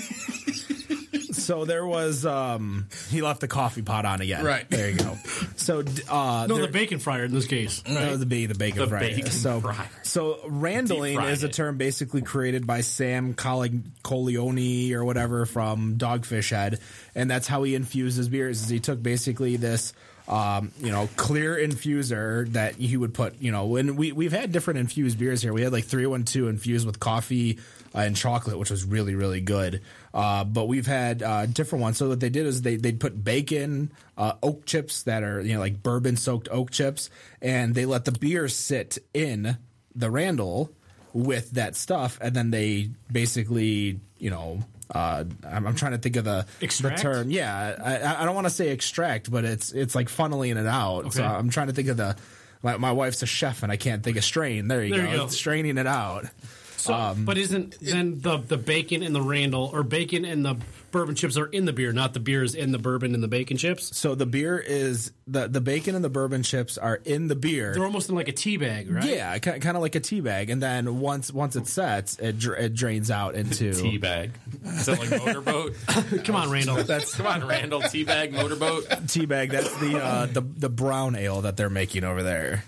So there was. Um, he left the coffee pot on again. Right. There you go. So uh, No, there- the bacon fryer in this case. That was the bacon, the bacon The fryer. bacon so, fryer. so randling Deep-fried is a it. term basically created by Sam Colli- Colione or whatever from Dogfish Head, and that's how he infused his beers. Is he took basically this, um, you know, clear infuser that he would put, you know, when we we've had different infused beers here. We had like three one two infused with coffee uh, and chocolate, which was really really good. Uh, but we've had uh, different ones. So what they did is they they'd put bacon, uh, oak chips that are, you know, like bourbon soaked oak chips, and they let the beer sit in the Randall with that stuff, and then they basically, you know, Uh, I'm, I'm trying to think of the, the Extract? term. Yeah, I, I don't want to say extract, but it's it's like funneling it out. So Okay. I'm trying to think of the. My, my wife's a chef, and I can't think of strain. There you There go. you go. It's straining it out. So, Um, but isn't then the the bacon and the Randall or bacon and the bourbon chips are in the beer, not the beer is in the bourbon and the bacon chips? So the beer is the the bacon and the bourbon chips are in the beer. They're almost in like a tea bag, right? Yeah, kind of like a tea bag, and then once once it sets, it dr- it drains out into Tea bag. Is that like motorboat? Come on, Randall. That's Come on, Randall. Tea bag, motorboat. tea bag. That's the uh, the the brown ale that they're making over there.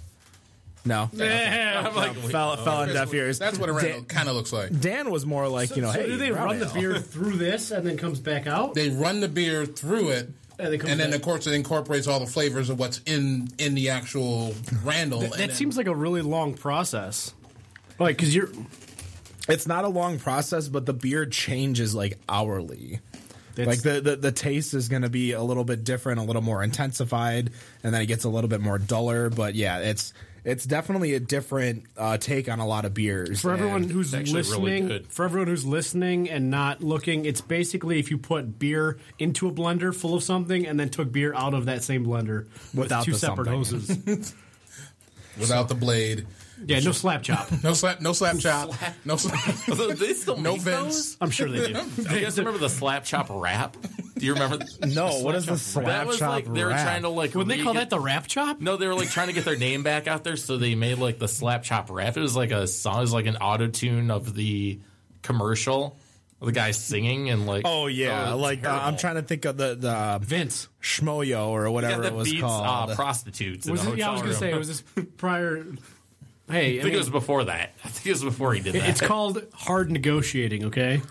No, Yeah. I'm like, fell fell on deaf ears. That's what a Randall Dan, kind of looks like. Dan was more like you know, So hey, do they brown run the ale. beer through this and then comes back out? They run the beer through it, And it comes and then back. of course it incorporates all the flavors of what's in in the actual Randall. That, and that then- seems like a really long process. Like, because you're It's not a long process, but the beer changes like hourly. That's- like the, the the taste is going to be a little bit different, a little more intensified, and then it gets a little bit more duller. But yeah, it's it's definitely a different uh, take on a lot of beers. for everyone And who's actually really listening. good. For everyone who's listening and not looking, it's basically if you put beer into a blender full of something and then took beer out of that same blender with Without two the separate something. hoses. without the blade, Yeah, no slap chop. no slap, no slap chop, no slap, Do they still no make vents. I'm sure they do. those? Do you guys remember the slap chop rap? Do you remember? no, what is the That slap was chop like they were wrap? trying to like. Wouldn't they call re- that the rap chop? No, they were like trying to get their name back out there, so they made like the slap chop rap. It was like a song, it was like an auto tune of the commercial, the guy singing and like. Oh yeah, it was like uh, I'm terrible. trying to think of the the Vince. schmoyo or Yeah, whatever that it was beats called. uh, prostitutes. In Was the it, yeah, I was hotel going to say, room. it was this prior. Hey, I think it was before that. I think it was before he did that. it's called hard negotiating, okay?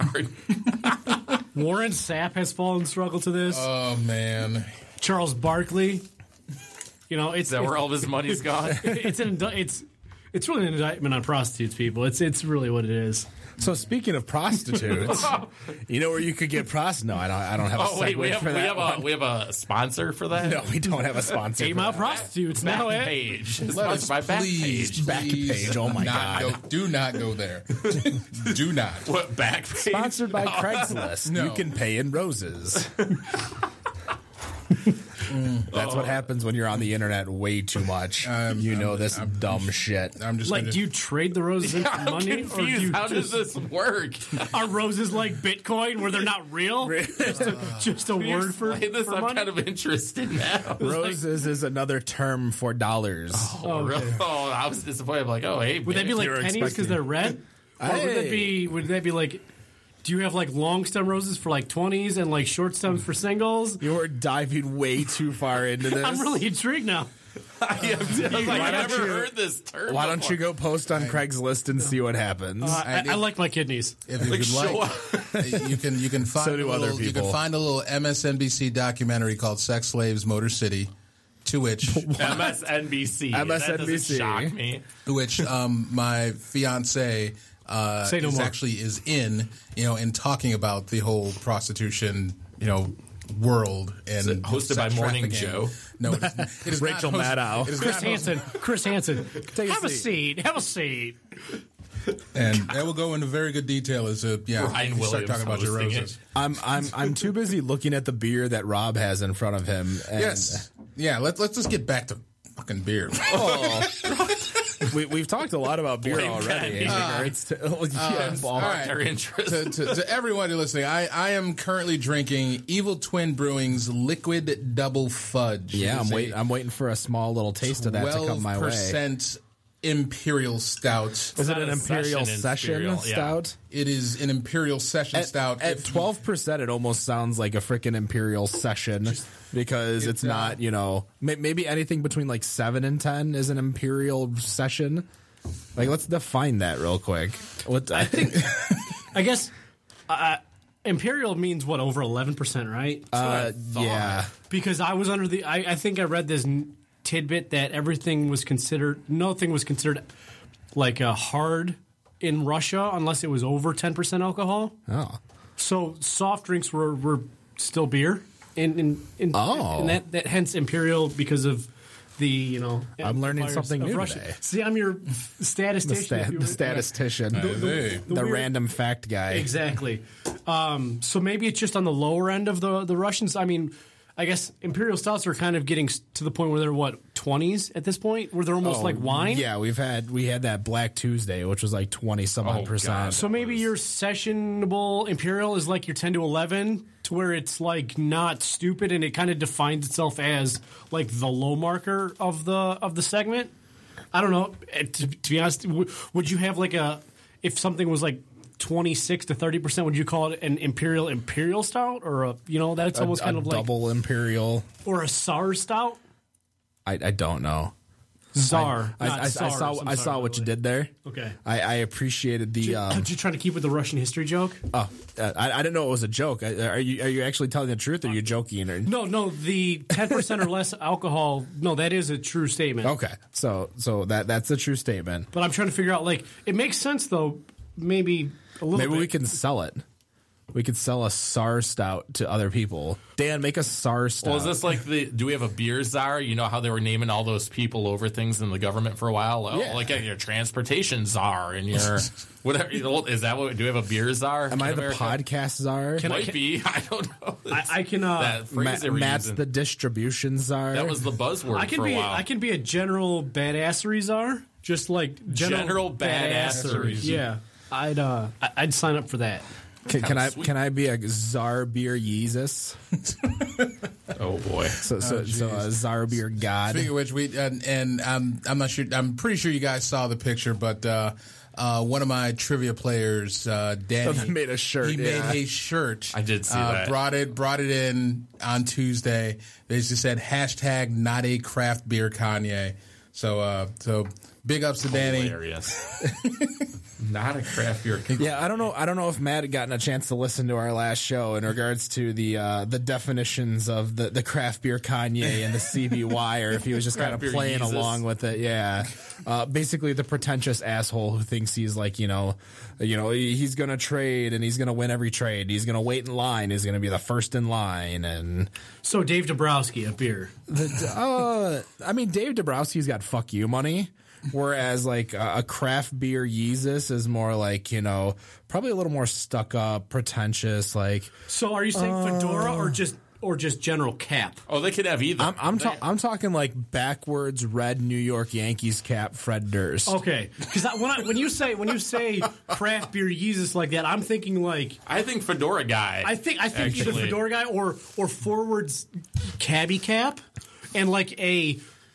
Warren Sapp has fallen struggle to this. Oh man, Charles Barkley. You know, it's Is that where all of his money's gone? it's an indi- it's it's really an indictment on prostitutes, people. It's it's really what it is. So speaking of prostitutes, you know where you could get prost? No, I don't. I don't have a Oh wait, segue we have for we that have one. a we have a sponsor for that. No, we don't have a sponsor. Came for out that. prostitutes now, eh? Backpage. let Sponsored us by please, Backpage. please Backpage, oh my not God. go, do not go there. Do not. What Backpage? Sponsored by Craigslist. No. You can pay in roses. That's what happens when you're on the internet way too much. I'm- you know I'm- this I'm- dumb shit. I'm just Like, gonna, do you trade the roses into I'm money, or do confused. you How does just, this work? are roses like Bitcoin where they're not real? just a, just a Can you word for, explain this? for I'm money? kind of interested now. Roses is another term for dollars. Oh, really? Oh, I was disappointed. I'm like, oh, hey, Would that be like were pennies because expecting- they're red? Or would that Hey. be? Would that be like? Do you have like long stem roses for like twenties and like short stems for singles? You're diving way too far into this. I'm really intrigued now. I am too. I was like, Why I've don't never you- heard this term. Why don't before. you go post on Craigslist and see what happens? Uh, I, I like my kidneys. if you Like, would show like, you can you can find So do a other little, you can people. find a little M S N B C documentary called "Sex Slaves Motor City," to which M S N B C. M S N B C. That doesn't shock me. which um, my fiance uh, Say no is more. actually is in, you know, in talking about the whole prostitution, you know, world and it hosted by sex Morning trafficking. Joe? No, it is, it is Rachel not hosted- Maddow. It is Chris not hosted- Hansen. Chris Hansen. Take a have a seat. seat. Have a seat. and that will go into very good detail as to yeah, Ryan you start Williams talking about your hosting it. roses. I'm I'm I'm too busy looking at the beer that Rob has in front of him. And Yes, yeah. Let's let's just get back to fucking beer. we, we've talked a lot about beer Blame already. Ken. in regards to- yeah, ball. all right. Their interest. to, to, to everyone who's listening, I, I am currently drinking Evil Twin Brewing's Liquid Double Fudge. Yeah, It is I'm a waiting. I'm waiting for a small little taste of that to come my way. twelve percent Imperial Stout. Is it not an a imperial session session imperial, yeah. stout? It is an Imperial Session At, Stout. at If- twelve percent, it almost sounds like a freaking imperial session because it's uh, not. You know, may, maybe anything between like seven and ten is an imperial session. Like, let's define that real quick. What I think. I guess uh, imperial means what, over eleven percent, right? Uh, yeah. Because I was under the. I, I think I read this n- tidbit that everything was considered. Nothing was considered like a hard in Russia unless it was over ten percent alcohol. Oh. So soft drinks were, were still beer, and in, in, Oh. and that, that hence imperial because of the you know. I'm learning empires something of new Russia. today. See, I'm your The, statistician. sta- if you- the statistician, Hey. the, the weird- random fact guy. Exactly. Um, so maybe it's just on the lower end of the the Russians. I mean, I guess imperial stouts are kind of getting s- to the point where they're what twenties at this point, where they're almost Oh, like wine. Yeah, we've had we had that Black Tuesday, which was like twenty some odd Oh, percent. God. So maybe your sessionable imperial is like your ten to eleven, to where it's like not stupid and it kind of defines itself as like the low marker of the of the segment. I don't know. Eh, To, to be honest, w- would you have like a if something was like twenty-six to thirty percent, would you call it an imperial imperial stout, or a you know that's A- almost a kind of like double imperial. or a Tsar stout? I, I don't know. Czar. I, not I, I SARS, saw I'm I sorry, saw by what the you way. did there. Okay. I, I appreciated the. Um, Did you try to keep with the Russian history joke? oh, uh, I, I didn't know it was a joke. I- Are you are you actually telling the truth, or are you joking? Or? No, no. The ten percent or less alcohol. No, that is a true statement. Okay, so so that that's a true statement. But I'm trying to figure out, like, it makes sense though. Maybe a little. Maybe bit. we can sell it. We could sell a SAR stout to other people. Dan, make a SAR stout. Well, is this like the? Do we have a beer czar? You know how they were naming all those people over things in the government for a while. Oh, Yeah. like uh, your transportation czar and your whatever. You know, is that what? Do we have a beer czar? Am I in the America? podcast czar? Can I- Might be. I don't know. I, I can. Uh, that phrase Ma- they were Matt's using. the distribution czar. That was the buzzword I can for be. a while. I can be a general badassery czar. Just like general, General badassery. Yeah, I'd. Uh, I- I'd sign up for that. Can, can I sweet. can I be a czar beer Jesus? oh boy. So so, so a czar beer god. Speaking of which, we and, and I'm I'm not sure. I'm pretty sure you guys saw the picture, but uh, uh, one of my trivia players, uh, Danny, Oh, they made a shirt, He yeah. made a shirt. I did see uh, that. Brought it brought it in on Tuesday. They just said hashtag not a craft beer Kanye. So uh, so big ups to Danny. Hilarious. Not a craft beer. Yeah, I don't know. I don't know if Matt had gotten a chance to listen to our last show in regards to the uh, the definitions of the, the craft beer Kanye and the C B Y, or if he was just kind of Craft beer playing Yeezus. along with it. Yeah, uh, basically the pretentious asshole who thinks he's like you know, you know he- he's gonna trade and he's gonna win every trade. He's gonna wait in line. He's gonna be the first in line. And So Dave Dabrowski, a beer. the, uh, I mean, Dave Dabrowski's got fuck you money. Whereas, like a, a craft beer Yeezus is more like you know, probably a little more stuck up, pretentious. Like So are you saying fedora or just or just general cap? Oh, they could have either. I'm I'm, ta- I'm talking like backwards red New York Yankees cap Fred Durst. Okay, because when I, when you say when you say craft beer Yeezus like that, I'm thinking like I think fedora guy. I think I think either Actually. fedora guy or or forwards cabbie cap and like a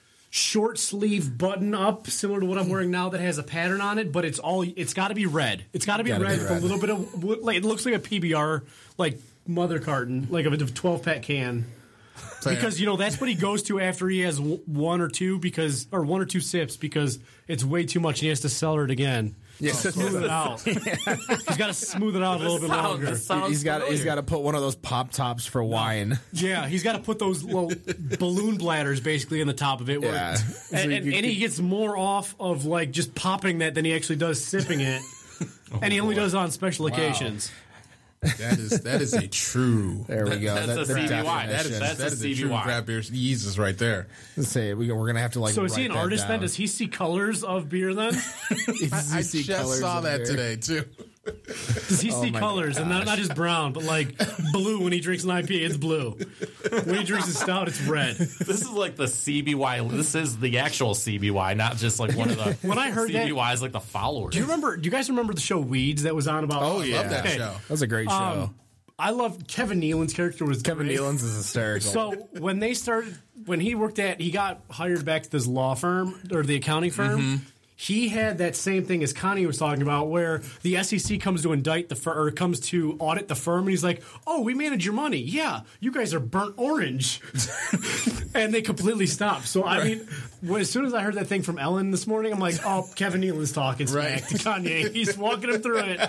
short sleeve button up similar to what I'm wearing now that has a pattern on it, but it's all it's got to be red. It's got to be Gotta be red with a red. little bit of like it looks like a P B R like mother carton like of a twelve pack can. Because you know that's what he goes to after he has w- one or two because or one or two sips because it's way too much and he has to sell it again. Yeah. Smooth it out. He's got to smooth it out a little bit Sound- longer. this sounds He's got he's familiar. got to put one of those pop tops for wine. Yeah, he's got to put those little balloon bladders basically in the top of it. Where, Yeah. and, So and, you and he gets more off of like just popping that than he actually does sipping it. and he only does it on special occasions. That is that is a true. There we go. That's That- a the C B Y. definition. That is That's that a is C a B true Y. craft beer Yeezus right there. Let's say we, we're gonna have to like. So is he write an that artist then? down. Does he see colors of beer then? Does he I see just colors saw of that beer? today too. Does he see my colors and not, not just brown, but like blue when he drinks an I P A, it's blue. When he drinks a stout, it's red. This is like the C B Y. This is the actual C B Y, not just like one of the When I heard that- C B Ys, like the followers. Do you remember? Do you guys remember the show Weeds that was on about? Oh yeah, Love that Okay. show. That was a great show. Um, I love Kevin Nealon's character was Kevin great. Nealon's is hysterical. So when they started, when he worked at, he got hired back to this law firm or the accounting firm. Mm-hmm. He had that same thing as Connie was talking about, where the S E C comes to indict the firm or comes to audit the firm, and he's like, "Oh, we manage your money. Yeah, you guys are burnt orange," and they completely stopped. So I mean, when, as soon as I heard that thing from Ellen this morning, I'm like, "Oh, Kevin Nealon's talking smack Right. to Kanye. He's walking him through it."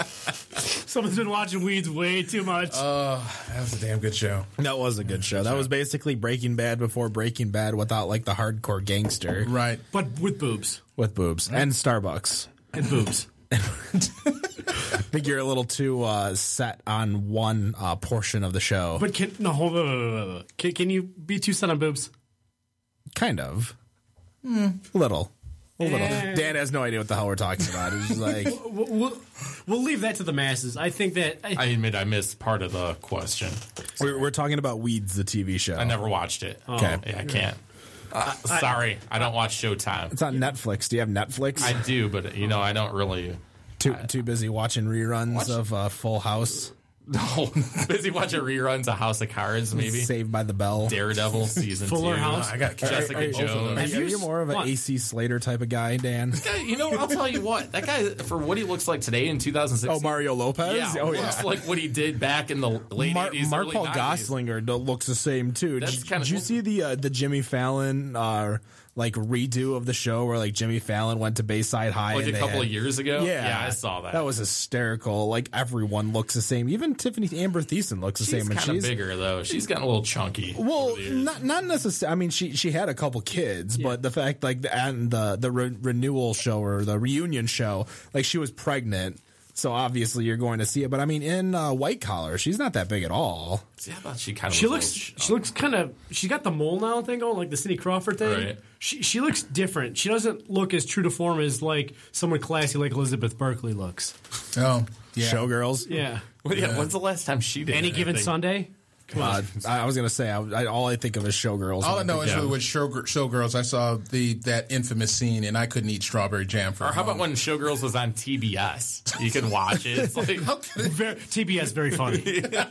Someone's been watching Weeds way too much. That was a damn good show. that was a good show. That was basically Breaking Bad before Breaking Bad without like the hardcore gangster Right. but with boobs with boobs and Starbucks. and boobs. I think you're a little too uh, set on one uh, portion of the show. But can no hold on, hold on, hold on. Can, can you be too set on boobs? Kind of. Mm, little. A little. Dan has no idea what the hell we're talking about. It's just like We'll, we'll, we'll leave that to the masses. I think that I, I admit I missed part of the question. we're, we're talking about Weeds, the T V show. I never watched it. Okay. Yeah, I can't. Uh, sorry, I don't watch Showtime. It's on Netflix. Do you have Netflix? I do, but you know, I don't really. too too busy watching reruns Watch- of uh, Full House. No, busy watching reruns of House of Cards, maybe. Saved by the Bell. Daredevil season Fuller two. House. I got Jessica Are- are- Jones. Are, Have you, you are you more of an what? A C Slater type of guy, Dan? Guy, you know, I'll tell you what. That guy, for what he looks like today in two thousand sixteen. Oh, Mario Lopez? Yeah, oh, looks like what he did back in the late Mar- eighties, Mark early Paul nineties. Gosselaar do- looks the same too. That's Did, kinda- did you see the uh, the Jimmy Fallon uh, like redo of the show where like Jimmy Fallon went to Bayside High Like and a they couple had- of years ago? Yeah, Yeah, I saw that. That was hysterical. Like everyone looks the same. Even Tiffany Amber Thiessen looks the She's same. And kind of she's bigger, though. She's gotten a little chunky. well, over the years. not not necessarily. I mean, she she had a couple kids, but the fact like the, and the the re- renewal show or the reunion show, like she was pregnant. So obviously you're going to see it, but I mean, in uh, White Collar, she's not that big at all. See, I thought she kind of she was a looks little she looks kind of she's got the mole now thing going, like the Cindy Crawford thing. Right. She she looks different. She doesn't look as true to form as like someone classy like Elizabeth Berkley looks. Oh, yeah. Showgirls. Yeah. Well, yeah, when's the last time she did Any anything? given Sunday. Uh, I I was gonna say, I, I, all I think of is Showgirls. All I know is Yeah. with show, Showgirls, I saw the that infamous scene, and I couldn't eat strawberry jam for. Or a how about when moment. Showgirls was on T B S? You can watch it. It's like, Very, T B S very funny.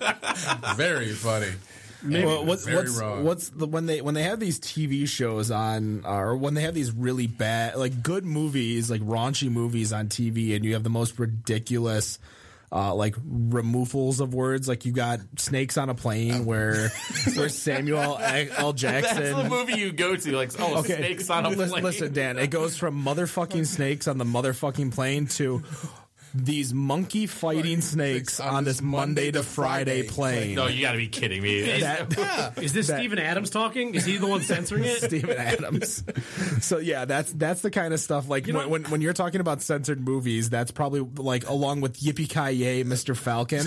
Very funny. Well, what's Very what's, wrong. what's the when they when they have these T V shows on, uh, or when they have these really bad, like good movies, like raunchy movies on T V, and you have the most ridiculous. Uh, like removals of words, like you got Snakes on a Plane, where where Samuel L. Jackson. that's the movie you go to. Like, oh, Okay, snakes on a listen, plane. listen, Dan. It goes from motherfucking snakes on the motherfucking plane to these monkey fighting snakes on this Monday to Friday plane. No, you got to be kidding me. That, Is this That- Steven Adams talking? Is he the one censoring it? Steven Adams. So yeah, that's that's the kind of stuff like You know- when, when when you're talking about censored movies, that's probably like along with Yippee Ki Yay, Mister Falcon.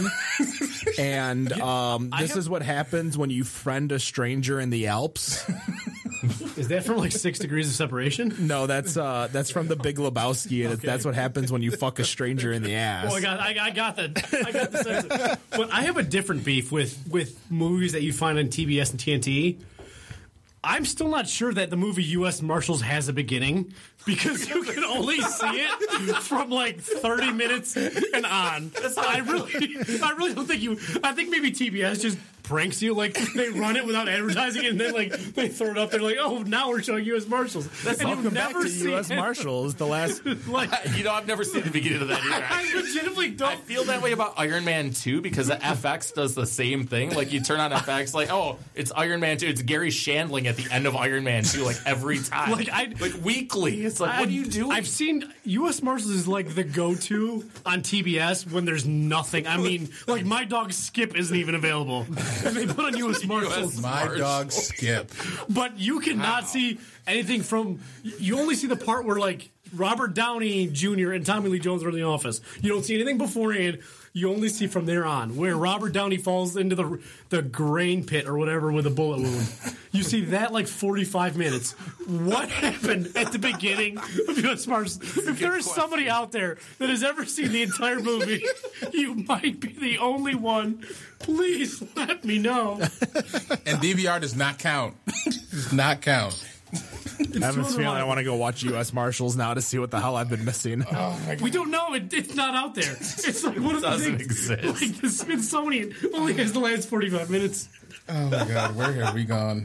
And um, this have- is what happens when you friend a stranger in the Alps. Is that from like Six Degrees of Separation? No, that's uh, that's from The Big Lebowski, and it's that's what happens when you fuck a stranger in the ass. Oh, I got, I, I got the, I got the sense. But I have a different beef with with movies that you find on T B S and T N T. I'm still not sure that the movie U S Marshals has a beginning because you can only see it from like thirty minutes and on. I really, I really don't think you. I think maybe T B S just pranks you. Like they run it without advertising, and then like they throw it up there, like, oh, now we're showing U S Marshals. And you've Welcome back never to seen U S it. Marshals. The last Like, You know, I've never seen the beginning of that either. I legitimately I don't. feel that way about Iron Man two because the F X does the same thing. Like you turn on F X, like, oh, it's Iron Man two. It's Gary Shandling at the end of Iron Man two, like every time. Like, I- like weekly. It's like, what are you doing? I've seen U S Marshals is like the go-to on T B S when there's nothing. I mean, like my dog Skip isn't even available, and they put on U S Marshals. My Marshall. dog Skip. But you cannot see anything from. You only see the part where like Robert Downey Junior and Tommy Lee Jones are in the office. You don't see anything beforehand. You only see from there on where Robert Downey falls into the the grain pit or whatever with a bullet wound. You see that like forty-five minutes. What happened at the beginning of U S Marshals? If there is somebody out there that has ever seen the entire movie, you might be the only one. Please let me know. And D V R does not count. Does not count. I have a feeling I want to go watch U S Marshals now to see what the hell I've been missing. We don't know. It, it's not out there. It's like one of the doesn't things. exist. Like the Smithsonian only has the last forty-five minutes. Oh my God, where have we gone?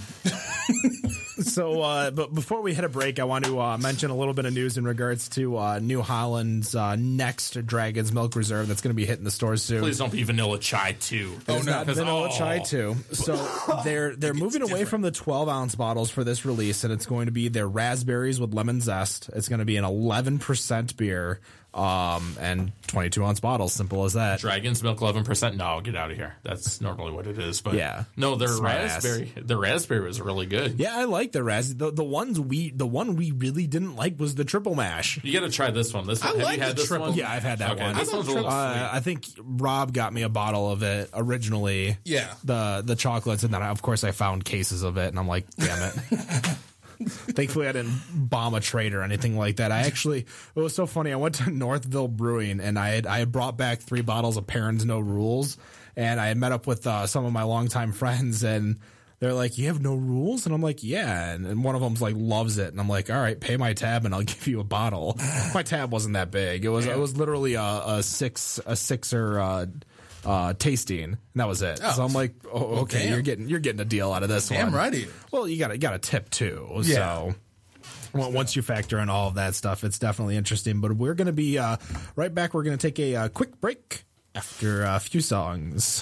So, uh, but before we hit a break, I want to uh, mention a little bit of news in regards to uh, New Holland's uh, next Dragon's Milk Reserve that's going to be hitting the stores soon. Please don't be Vanilla Chai two. It's not Because- vanilla oh. chai too. So they're they're moving away from the twelve ounce bottles for this release, and it's going to be their raspberries with lemon zest. It's going to be an eleven percent beer, um, and twenty two ounce bottles. Simple as that. Dragon's Milk eleven percent. No, get out of here. That's normally what it is. But Yeah. no, their Smart ass. raspberry, the raspberry was really good. Yeah, I like the ras. The, the ones we the one we really didn't like was the triple mash. You got to try this one. This one. Have like you had the this triple- one? Yeah, I've had that okay, one. This one's a little Uh, sweet. I think Rob got me a bottle of it originally. Yeah. The the chocolates, and then I, of course I found cases of it, and I'm like, damn it. Thankfully, I didn't bomb a trade or anything like that. I actually, it was so funny. I went to Northville Brewing, and I had I had brought back three bottles of Perrin's No Rules, and I had met up with uh, some of my longtime friends, and they're like, "You have no rules?" And I'm like, "Yeah." And, and one of them's like, loves it, and I'm like, "All right, pay my tab, and I'll give you a bottle." My tab wasn't that big. It was it was literally a, a six a sixer. Uh, Uh, tasting, and that was it. Oh. So I'm like, oh, okay, Damn. you're getting you're getting a deal out of this Damn one. right he is. Well, you got you got a tip too. Yeah. So well, once you factor in all of that stuff, it's definitely interesting. But we're going to be uh, right back. We're going to take a uh, quick break after a few songs.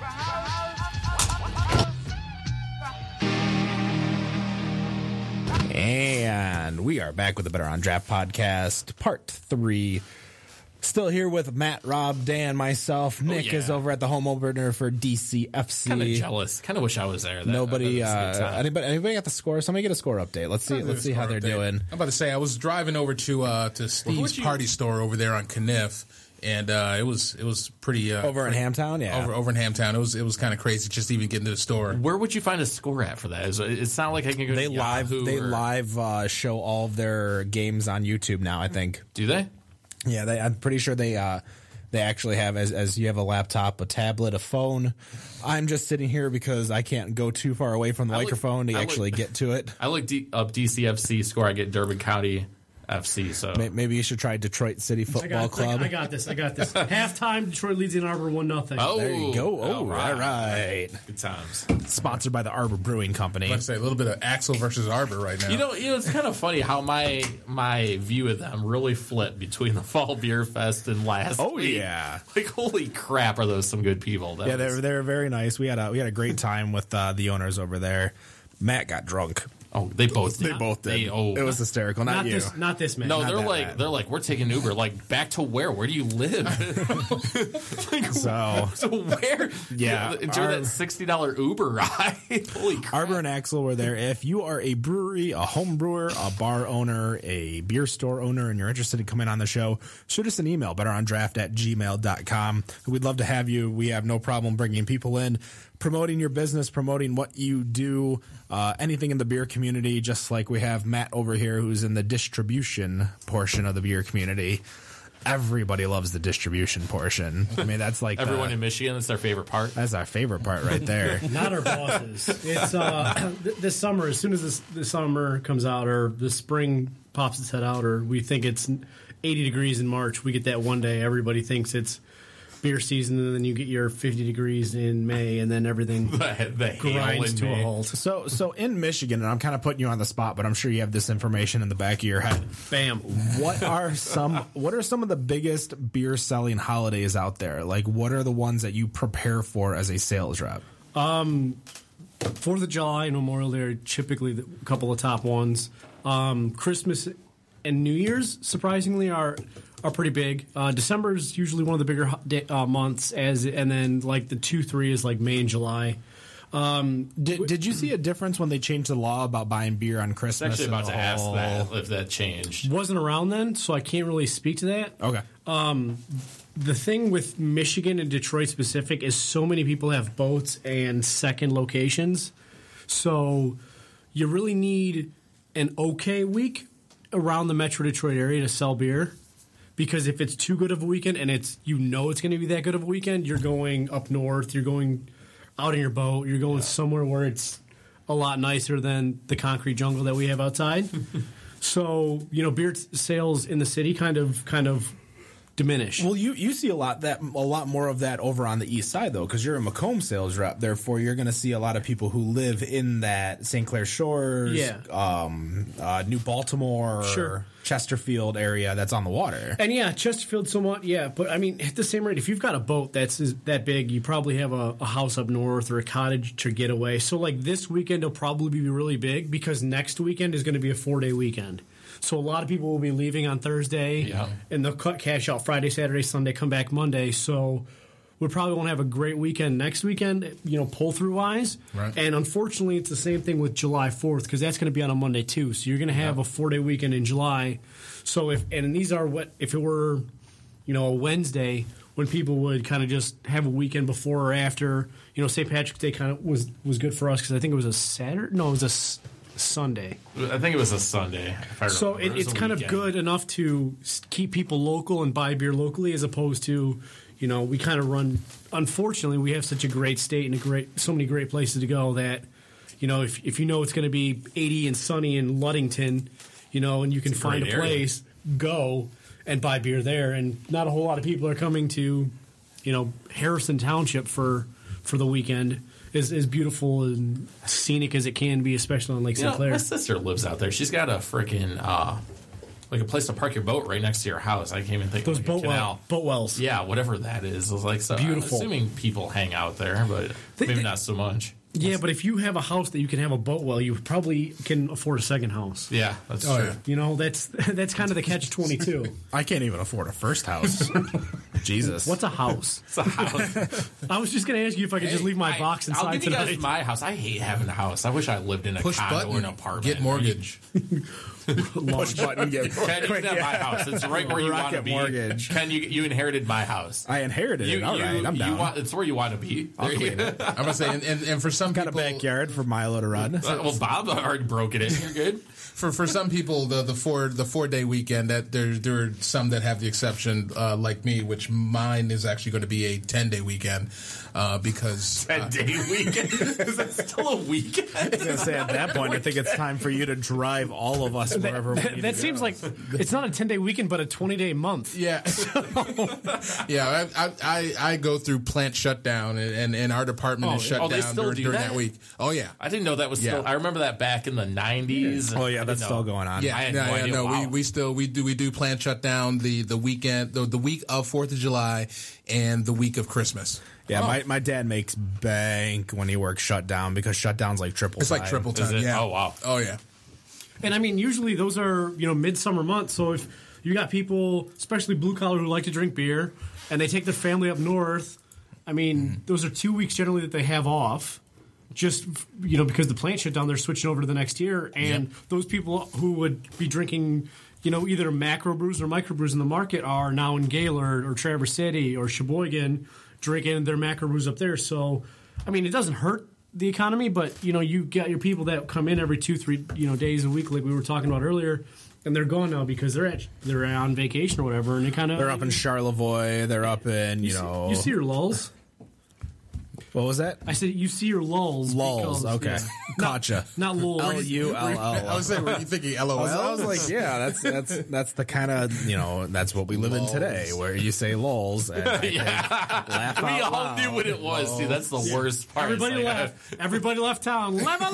And we are back with the Better on Draft podcast, part three. Still here with Matt, Rob, Dan, myself. Nick yeah. is over at the home opener for D C F C. Kind of jealous. Kind of wish I was there. That, Nobody, that was a good uh, time. anybody, anybody got the score? Somebody get a score update. Let's see. Let's see how they're doing. I'm about to say I was driving over to uh, to Steve's you- party store over there on Kniff, and uh, it was it was pretty uh, Over in Hamtown, yeah. over over in Hamtown. It was it was kind of crazy just even getting to the store. Where would you find a score at for that? Is- It's not like I can go They to live. Yahoo They or- live uh, show all of their games on YouTube now. I think. Do they? Yeah, they, I'm pretty sure they uh, they actually have as as you have a laptop, a tablet, a phone. I'm just sitting here because I can't go too far away from the I look- microphone to I look- actually get to it. I look D- up D C F C score. I get Durbin County F C. So May- Maybe you should try Detroit City I Football got, Club. I, I got this. I got this. Halftime, Detroit leads Ann Arbor one nothing. oh, There you go. Oh, all right, right. Good times. Sponsored by the Arbor Brewing Company. I'm about to say a little bit of Axel versus Arbor right now. You know, you know, it's kind of funny how my my view of them really flipped between the Fall Beer Fest and last. Oh, week. yeah. Like holy crap, are those some good people? That Yeah, was- they're they're very nice. We had a we had a great time with uh, the owners over there. Matt got drunk. Oh, they both. They did. both did. They, oh, It was hysterical. Not, not you. this. Not this man. no, not they're that like bad. they're like we're taking Uber. Like back to where? Where do you live? like, So so where? Yeah, during our- that sixty dollar Uber ride. Holy crap! Arbor and Axel were there. If you are a brewery, a home brewer, a bar owner, a beer store owner, and you're interested in coming on the show, shoot us an email, betterondraft at gmail dot com. We'd love to have you. We have no problem bringing people in, promoting your business, promoting what you do, uh, anything in the beer community, just like we have Matt over here who's in the distribution portion of the beer community. Everybody loves the distribution portion. I mean, that's like Everyone the, in Michigan, that's their favorite part. that's our favorite part right there. Not our bosses. It's uh, th- this summer. As soon as this, the summer comes out, or the spring pops its head out, or we think it's eighty degrees in March, we get that one day. Everybody thinks it's beer season, and then you get your fifty degrees in May, and then everything The, the hail grinds in to May. a halt. So, so in Michigan, and I'm kind of putting you on the spot, but I'm sure you have this information in the back of your head. Bam. What are some What are some of the biggest beer selling holidays out there? Like, what are the ones that you prepare for as a sales rep? Fourth of July and Memorial Day are typically the couple of top ones. Um, Christmas and New Year's, surprisingly, are are pretty big. Uh, December is usually one of the bigger ho- day, uh, months, as and then like the two three is like May and July. Did Did you see a difference when they changed the law about buying beer on I was Christmas? actually about and to the ask whole- that if that changed. Wasn't around then, so I can't really speak to that. Okay. The thing with Michigan and Detroit specific is so many people have boats and second locations. So you really need an okay week around the Metro Detroit area to sell beer. Because if it's too good of a weekend and it's you know it's going to be that good of a weekend, you're going up north, you're going out in your boat, you're going somewhere where it's a lot nicer than the concrete jungle that we have outside. So, you know, beer t- sales in the city kind of kind of diminish. Well, you, you see a lot that a lot more of that over on the east side though, because you're a Macomb sales rep. Therefore, you're going to see a lot of people who live in that Saint Clair Shores, Yeah. um, uh, New Baltimore, Sure. Chesterfield area that's on the water. And yeah, Chesterfield somewhat, yeah. But I mean, at the same rate, if you've got a boat that's is that big, you probably have a, a house up north or a cottage to get away. So like this weekend will probably be really big because next weekend is going to be a four day weekend. So a lot of people will be leaving on Thursday, Yeah. and they'll cut cash out Friday, Saturday, Sunday, come back Monday. So we probably won't have a great weekend next weekend, you know, pull through wise. Right. And unfortunately, it's the same thing with July fourth because that's going to be on a Monday too. So you're going to have a four day weekend in July. So if and these are what if it were, you know, a Wednesday when people would kind of just have a weekend before or after. You know, Saint Patrick's Day kind of was was good for us because I think it was a Saturday. No, it was a s- Sunday. I think it was a Sunday. If I So remember. it, It was it's a kind of weekend. good enough to s- keep people local and buy beer locally, as opposed to, you know, we kind of run. Unfortunately, we have such a great state and a great, so many great places to go that, you know, if if you know it's going to be eighty and sunny in Ludington, you know, and you can find a great area. place, go and buy beer there, and not a whole lot of people are coming to, you know, Harrison Township for for the weekend. Is as beautiful and scenic as it can be, especially on Lake You know, Sinclair. my sister lives out there. She's got a freaking uh, like a place to park your boat right next to your house. I can't even think Those of like boat a well, canal. boat wells. Yeah, whatever that is. It was like so. Beautiful. I'm assuming people hang out there, but They- maybe they- not so much. Yeah, but if you have a house that you can have a boat well, you probably can afford a second house. Yeah, that's Oh, true. yeah. You know, that's that's kind of the catch twenty-two. I can't even afford a first house. Jesus. What's a house? It's a house. I was just going to ask you if I could just leave my I- box inside I'll give you tonight. guys my house. I hate having a house. I wish I lived in a Push condo or button, an apartment. get mortgage. push button? Get, Ken, you quick, can have my yeah. house. It's right where you want to Rocket be. mortgage. Ken, you, you inherited my house. I inherited you, it. All you, right, I'm you down. want, it's where you want to be. There you go. I'm gonna say, and, and, and for some Got a people, backyard for Milo to run. Uh, Well, Bob already broke it in. You're good. for for some people, the the four the four day weekend, that there there are some that have the exception, uh, like me, which mine is actually going to be a ten day weekend uh, because uh, Ten day weekend. Is that still a weekend? I was gonna say at that point, I think it's time for you to drive all of us wherever we that need that to seems go. like it's not a ten-day weekend, but a twenty-day month. yeah, yeah. I, I I I go through plant shutdown, and, and, and our department Oh, is shut oh, they down still during, do during that? that week. Oh yeah. I didn't know that was still. Yeah. I remember that back in the nineties. Oh yeah, that's I didn't still know. going on. Yeah, I had no, no yeah, idea. no. Wow. We, we still we do we do plant shutdown the the weekend the, the week of Fourth of July and the week of Christmas. Yeah, my, my dad makes bank when he works shutdown because shutdown's like triple. It's like time. triple Is time. it? Yeah. Oh, wow. Oh yeah. And I mean, usually those are, you know, midsummer months. So if you got people, especially blue collar, who like to drink beer, and they take their family up north, I mean, Mm-hmm. those are two weeks generally that they have off. Just, you know, because the plant shut down, they're switching over to the next year. And Yep. those people who would be drinking, you know, either macro brews or micro brews in the market are now in Gaylord or Traverse City or Sheboygan drinking their macro brews up there. So, I mean, it doesn't hurt the economy, but, you know, you got your people that come in every two, three, you know, days a week, like we were talking about earlier, and they're gone now because they're at, they're on vacation or whatever, and they kind of They're up in Charlevoix. They're up in you see- know. you see your lulls. What was that? I said you see your lulls. Lulls. because- Okay, yeah. gotcha. Not lulls. L U L L. I was saying, were you thinking I was, I LOL? was like, yeah, that's that's that's the kind of you know that's what we live in today, where you say lulls and I think, laugh We out all loud. knew what it was. See, that's the worst part. It's Everybody like, left. Everybody left town. Laugh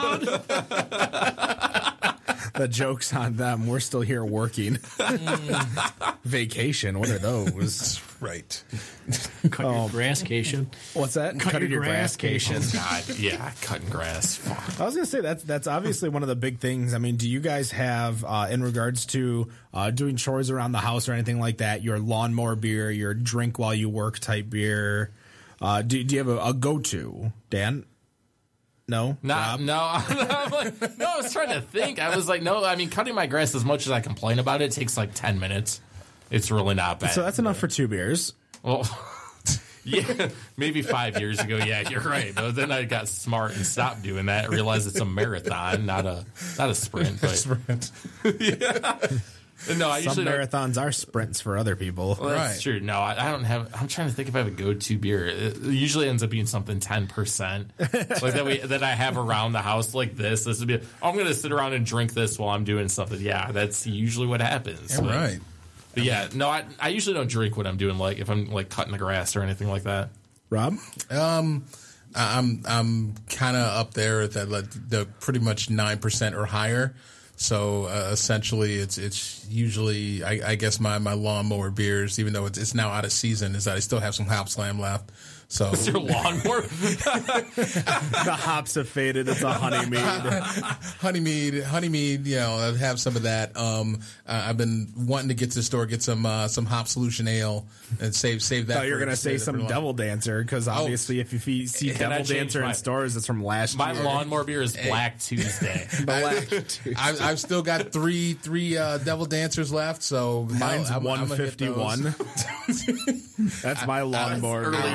aloud. The joke's on them. We're still here working. Vacation. What are those? right. Cut your grasscation. What's that? Cut Cutting your grass, grasscation. oh, God, yeah, cutting grass. Fuck. I was going to say that's that's obviously one of the big things. I mean, do you guys have uh, in regards to uh, doing chores around the house or anything like that? Your lawnmower beer, your drink while you work type beer. Uh, do, do you have a, a go to, Dan? No, Not, no, I'm like, no. I was trying to think. I was like, no. I mean, cutting my grass, as much as I complain about it, takes like ten minutes. It's really not bad. So that's enough for two beers. Well, yeah, maybe five years ago. Yeah, you're right. But then I got smart and stopped doing that. I realized it's a marathon, not a not a sprint. But yeah. No, I Some usually don't. marathons are sprints for other people. Well, that's Right. true. No, I, I don't have. I'm trying to think if I have a go-to beer. It usually ends up being something ten percent, like that we that I have around the house, like this. This would be. Oh, I'm going to sit around and drink this while I'm doing something. Yeah, that's usually what happens. All But- right. But yeah, no, I I usually don't drink when I'm doing like if I'm like cutting the grass or anything like that. Rob? Um, I- I'm I'm kind of up there at that like, the pretty much nine percent or higher. So uh, essentially, it's it's usually I, I guess my, my lawnmower beers, even though it's, it's now out of season, is that I still have some Hop Slam left. So Is your lawnmower? The hops have faded. It's a honey mead. honey mead, honey mead. You know, I have some of that. Um, uh, I've been wanting to get to the store, get some uh, some hop solution ale, and save save that. I thought you were for- going to say save that some for long. Devil Dancer because obviously, if you fe- see Can I Devil change Dancer my- in stores, it's from last My year. lawnmower beer is Black Tuesday. Black I, I've still got three three uh, Devil Dancers left, so Mine's hell, I'm- I'm one gonna hit fifty-one. those. That's my lawnmower. early. beer. You know I-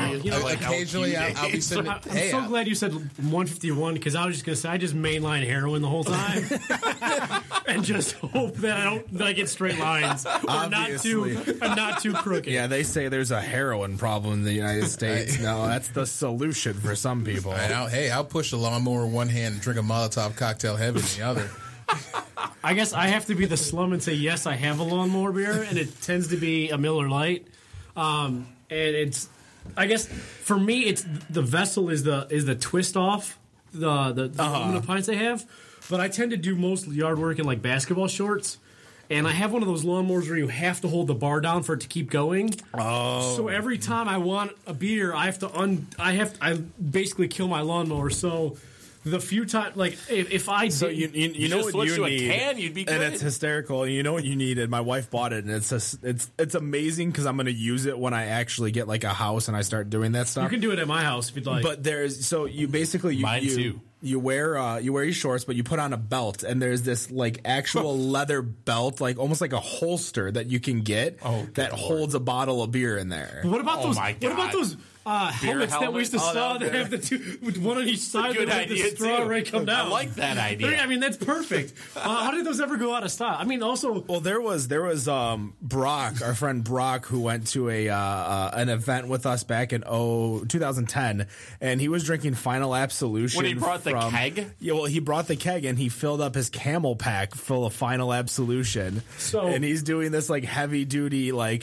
like occasionally L I'll, Q I'll be days. sitting. I'm hey, so I'll- glad you said one fifty-one because I was just gonna say I just mainline heroin the whole time and just hope that I don't that I get straight lines or not too Obviously. I'm not too crooked. Yeah, they say there's a heroin problem in the United States. No, that's the solution for some people. And I'll, hey, I'll push a lawnmower in one hand and drink a Molotov cocktail heavy in the other. I guess I have to be the slum and say yes, I have a lawnmower beer, and it tends to be a Miller Lite. Um, and it's, I guess for me, it's the vessel is the is the twist off the the, the Uh-huh. aluminum pints I have. But I tend to do most yard work in like basketball shorts. And I have one of those lawnmowers where you have to hold the bar down for it to keep going. Oh. So every time I want a beer, I have to un. I have I basically kill my lawnmower. So the few times, like if, if I So did- you you, you know just what switch you to a need, can, you'd be and good. it's hysterical. And you know what you needed. My wife bought it, and it's just, it's it's amazing because I'm going to use it when I actually get like a house and I start doing that stuff. you can do it at my house if you'd like. But there's so you basically you Mine you, too. you wear uh, you wear your shorts, but you put on a belt, and there's this like actual leather belt, like almost like a holster that you can get Oh, good that Lord. holds a bottle of beer in there. What about Oh those? my What about God. those uh, helmets that we used to helmets? saw Oh, that that- have the two, with one on each side Good that make the idea, straw too. right come down? I like that idea. I mean, that's perfect. Uh, how did those ever go out of style? I mean, also, Well, there was there was um, Brock, our friend Brock, who went to a uh, uh, an event with us back in oh, twenty ten, and he was drinking Final Absolution. When he brought the from- keg? Yeah, well, he brought the keg and he filled up his Camel pack full of Final Absolution. So- and he's doing this like heavy duty like.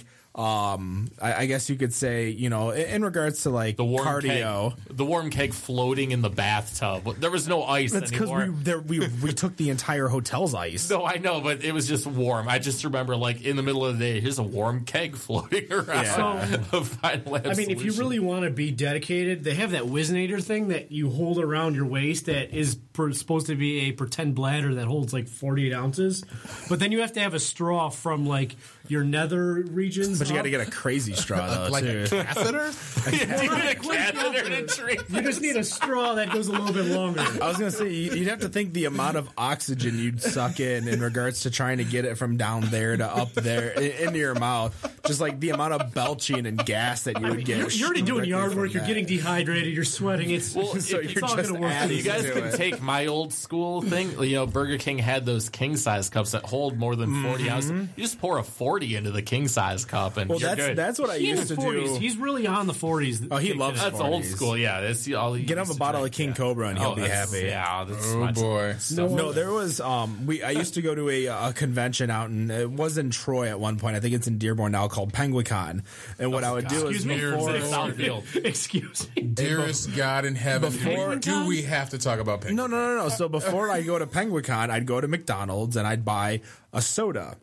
Um, I, I guess you could say, you know, in, in regards to like The warm cardio. keg, the warm keg floating in the bathtub. There was no ice That's because anymore. we, there, we we took the entire hotel's ice. No, I know, but it was just warm. I just remember, like in the middle of the day, here's a warm keg floating around. Yeah. Of Final I mean, if you Absolution. really want to be dedicated, they have that Whizzinator thing that you hold around your waist that is per, supposed to be a pretend bladder that holds like forty-eight ounces. But then you have to have a straw from like your nether regions. But you got to up. get a crazy straw though, Like too. a catheter? you need a catheter to drink. You just need a straw that goes a little bit longer. I was gonna say you- you'd have to think the amount of oxygen you'd suck in in regards to trying to get it from down there to up there i- into your mouth. Just like the amount of belching and gas that you would get. You're, you're already doing directly yard from work. You're that. getting dehydrated. You're sweating. It's Well, So it's you're all just gonna work. adding You guys to can it. take my old school thing. You know, Burger King had those king size cups that hold more than forty ounces. You just pour a forty into the king size cup, and Well, you're that's good. that's what I He in used his to forties. do. He's really on the forties. Oh, he loves That's old forties. school. Yeah, that's all. he Get him used a to bottle drink, of King yeah. Cobra and he'll Oh, be that's- happy. Yeah, that's Oh my boy. No, there was um we I used to go to a, a convention out in it was in Troy at one point. I think it's in Dearborn now called Penguicon. And what I would do is Excuse me. before It's Southfield. Excuse me. Dearest God in heaven, Before- do we have to talk about Penguin? No, no, no, no. So before I go to Penguicon, I'd go to McDonald's and I'd buy a soda.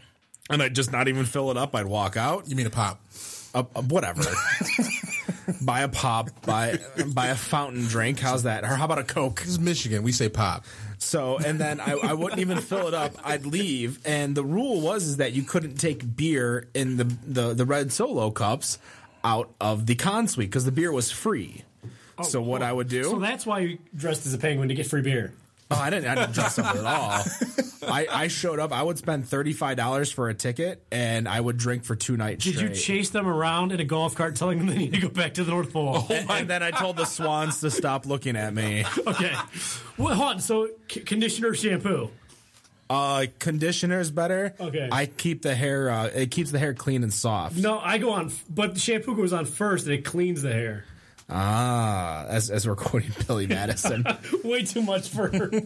And I'd just not even fill it up. I'd walk out, You mean a pop? uh, uh, whatever. Buy a pop, buy buy a fountain drink. How's that? Or how about a Coke? This is Michigan. We say pop. So, and then I, I wouldn't even fill it up. I'd leave, and the rule was is that you couldn't take beer in the the, the red Solo cups out of the con suite because the beer was free. so what I would do? So that's why you dressed as a penguin to get free beer. Oh, I didn't. I didn't dress up at all. I, I showed up. I would spend thirty five dollars for a ticket, and I would drink for two nights. Did you straight. chase them around in a golf cart, telling them they need to go back to the North Pole? And, and then I told the swans to stop looking at me. Okay. Well, hold on. So, c- conditioner, shampoo. Uh, conditioner's better. Okay. I keep the hair. Uh, it keeps the hair clean and soft. No, I go on, but the shampoo goes on first, and it cleans the hair. Ah, as as we're quoting Billy Madison. Way too much for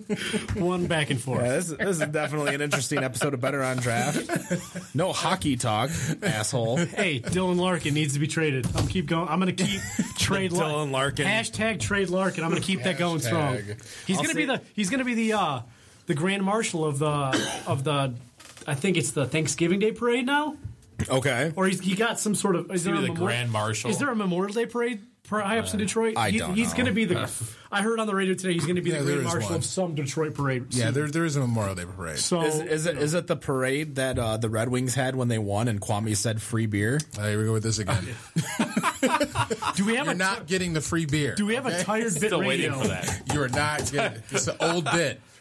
one back and forth. Yeah, this, is- this is definitely an interesting episode of Better on Draft. No hockey talk, asshole. Hey, Dylan Larkin needs to be traded. I'm keep going. I'm going to keep trade Lar- Dylan Larkin. Hashtag trade Larkin. I'm going to keep that going strong. Hashtag. He's I'll going to be see- the he's going to be the uh, the grand marshal of the of the. I think it's the Thanksgiving Day parade now, Okay. or he's he got some sort of. Is there be a the memorial- grand marshal. Is there a Memorial Day parade? Perhaps in Detroit, I He- don't he's know. going to be the. I heard on the radio today he's going to be Yeah, the there grand is marshal one. of some Detroit parade. Yeah, there there is a Memorial Day parade. So Is, is it is it the parade that uh, the Red Wings had when they won and Kwame said free beer? Uh, here we go with this again. do we have You're a not getting the free beer. do we have a okay? tired bit Still radio? waiting for that. You are not getting it. It's an old bit.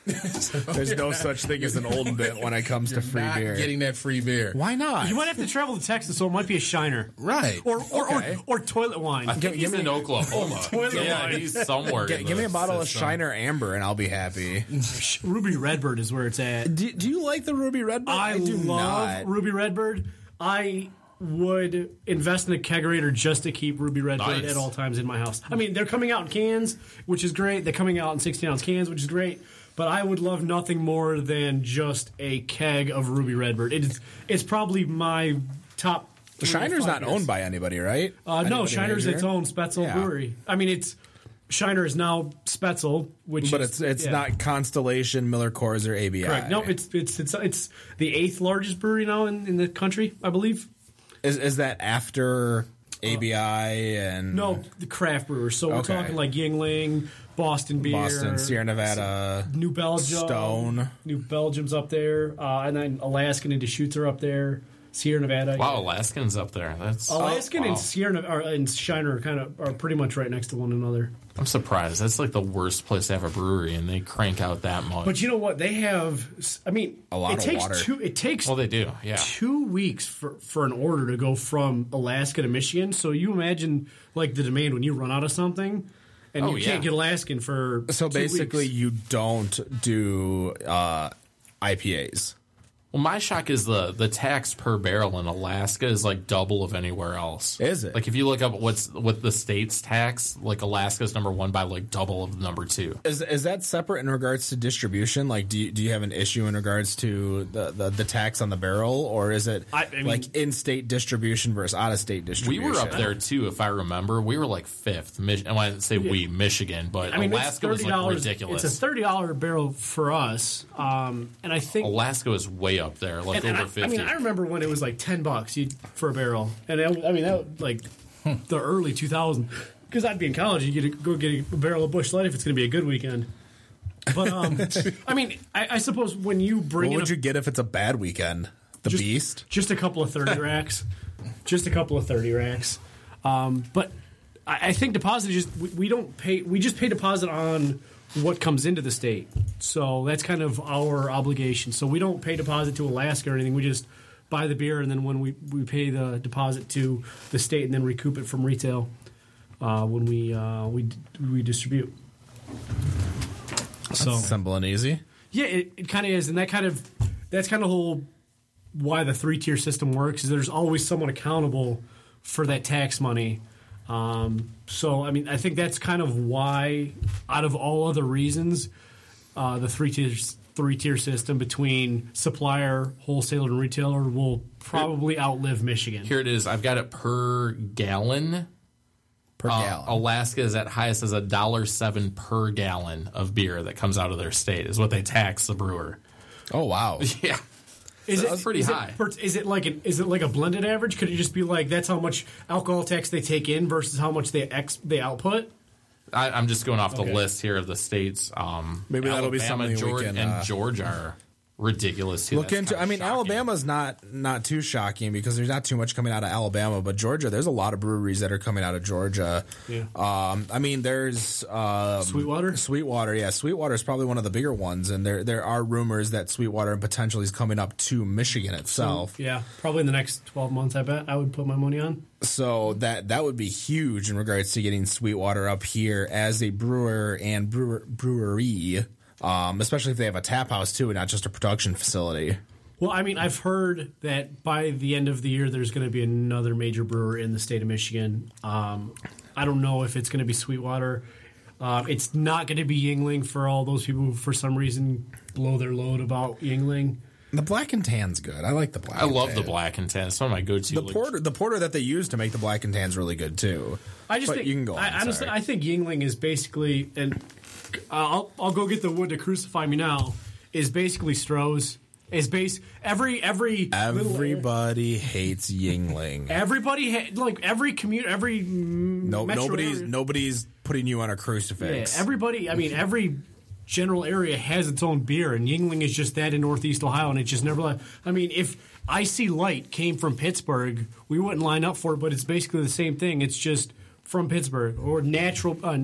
There's no such thing as an old bit when it comes to free Not beer. getting that free beer. Why not? You might have to travel to Texas, so it might be a Shiner. Right. Or or, Okay. or, or toilet wine. I think he's in Oklahoma. Toilet yeah, wine. he's somewhere. G- in give me the a bottle system. of Shiner Amber and I'll be happy. Ruby Redbird is where it's at. do, do you like the Ruby Redbird? I, do love not. Ruby Redbird. I would invest in a kegerator just to keep Ruby Redbird Nice. at all times in my house. I mean, they're coming out in cans, which is great. They're coming out in sixteen ounce cans, which is great. But I would love nothing more than just a keg of Ruby Redbird. It's it's probably my top. three to Shiner's five not beers. owned by anybody, right? Uh, no, Anybody Shiner's major? its own Spetzel Yeah. brewery. I mean, it's Shiner is now Spetzel, which But is, it's it's yeah. not Constellation, Miller Coors, or A B I. correct. No, it's it's it's it's the eighth largest brewery now in, in the country, I believe. Is is that after A B I and No, the craft brewers. So we're Okay. talking like Yingling, Boston Beer, Boston, Sierra Nevada, New Belgium, Stone. New Belgium's up there, uh, and then Alaskan and Deschutes are up there. Sierra Nevada. Wow, Alaskan's up there. That's Alaskan wow. and Sierra Nevada are, and Shiner are kind of are pretty much right next to one another. I'm surprised. That's like the worst place to have a brewery, and they crank out that much. But you know what? They have. I mean, A lot it of takes water. two. It takes well, they do. Yeah. two weeks for, for an order to go from Alaska to Michigan. So you imagine like the demand when you run out of something, and Oh, you yeah. can't get Alaskan for. So two basically, weeks. you don't do uh, I P As. Well, my shock is the the tax per barrel in Alaska is like double of anywhere else. Is it? Like if you look up what's what the state's tax, like Alaska's number one by like double of number two. Is is that separate in regards to distribution? Like, do you, do you have an issue in regards to the, the, the tax on the barrel, or is it I- I mean- like in-state distribution versus out-of-state We distribution? were up there too, if I remember. We were like fifth. Mich- and I didn't say we, Michigan, but I mean, Alaska was it's like thirty dollars. ridiculous. It's a thirty dollar barrel for us, um, and I think. Alaska was way up there, like and, and over I, I fifty. mean, I remember when it was like ten bucks you, for a barrel, and it, I mean that like the early two thousand. Because I'd be in college, you get to go get a barrel of Busch Light if it's going to be a good weekend. But um, I mean, I, I suppose when you bring What in would a, you get if it's a bad weekend? The just, Beast? just a couple of thirty racks, just a couple of thirty racks. Um, but I, I think deposit is just we, we don't pay. We just pay deposit on what comes into the state. So that's kind of our obligation. So we don't pay deposit to Alaska or anything. We just buy the beer, and then when we, we pay the deposit to the state, and then recoup it from retail uh, when we uh, we we distribute. So Simple and easy. yeah, it, it kind of is, and that kind of that's kind of whole why the three tier system works is there's always someone accountable for that tax money. Um, so I mean, I think that's kind of why, out of all other reasons, uh, the three tier three tier system between supplier, wholesaler, and retailer will probably outlive Michigan. Here it is. I've got it per gallon. Per Uh, gallon. Alaska is at highest as a dollar seven per gallon of beer that comes out of their state is what they tax the brewer. Oh, wow. Yeah. Is That's pretty is high. It, per- is it like an, is it like a blended average? Could it just be like that's how much alcohol tax they take in versus how much they ex they output? I, I'm just going off the Okay. list here of the states. Um, Maybe that'll be Alabama, something we Georgia, can, and uh, Georgia are ridiculous too. Look That's into. kinda I mean, shocking. Alabama's not not too shocking because there's not too much coming out of Alabama, but Georgia, there's a lot of breweries that are coming out of Georgia. Yeah. Um, I mean, there's um, Sweetwater? Sweetwater, yeah, Sweetwater is probably one of the bigger ones, and there there are rumors that Sweetwater potentially is coming up to Michigan itself. Yeah, probably in the next twelve months. I bet I would put my money on. So that that would be huge in regards to getting Sweetwater up here as a brewer and brewer, brewery, um, especially if they have a tap house too, and not just a production facility. Well, I mean, I've heard that by the end of the year, there's going to be another major brewer in the state of Michigan. Um, I don't know if it's going to be Sweetwater. Uh, it's not going to be Yingling for all those people who, for some reason, blow their load about Yingling. The black and tan's good. I like the black. I and love tan. the black and tan. It's one of my go-to. The like, porter, the porter that they use to make the black and tan's really good too. I just But think you can go on, I, honestly, sorry. I think Yingling is basically, and I'll I'll go get the wood to crucify me now. Is basically Stroh's. Is base every every little- Everybody hates Yingling. everybody ha- like every commute every No, metro nobody's area- nobody's putting you on a Yeah, crucifix. everybody. I mean, every general area has its own beer, and Yingling is just that in Northeast Ohio, and it just never. Let, I mean, if Icy Light came from Pittsburgh, we wouldn't line up for it, but it's basically the same thing. It's just from Pittsburgh or natural uh,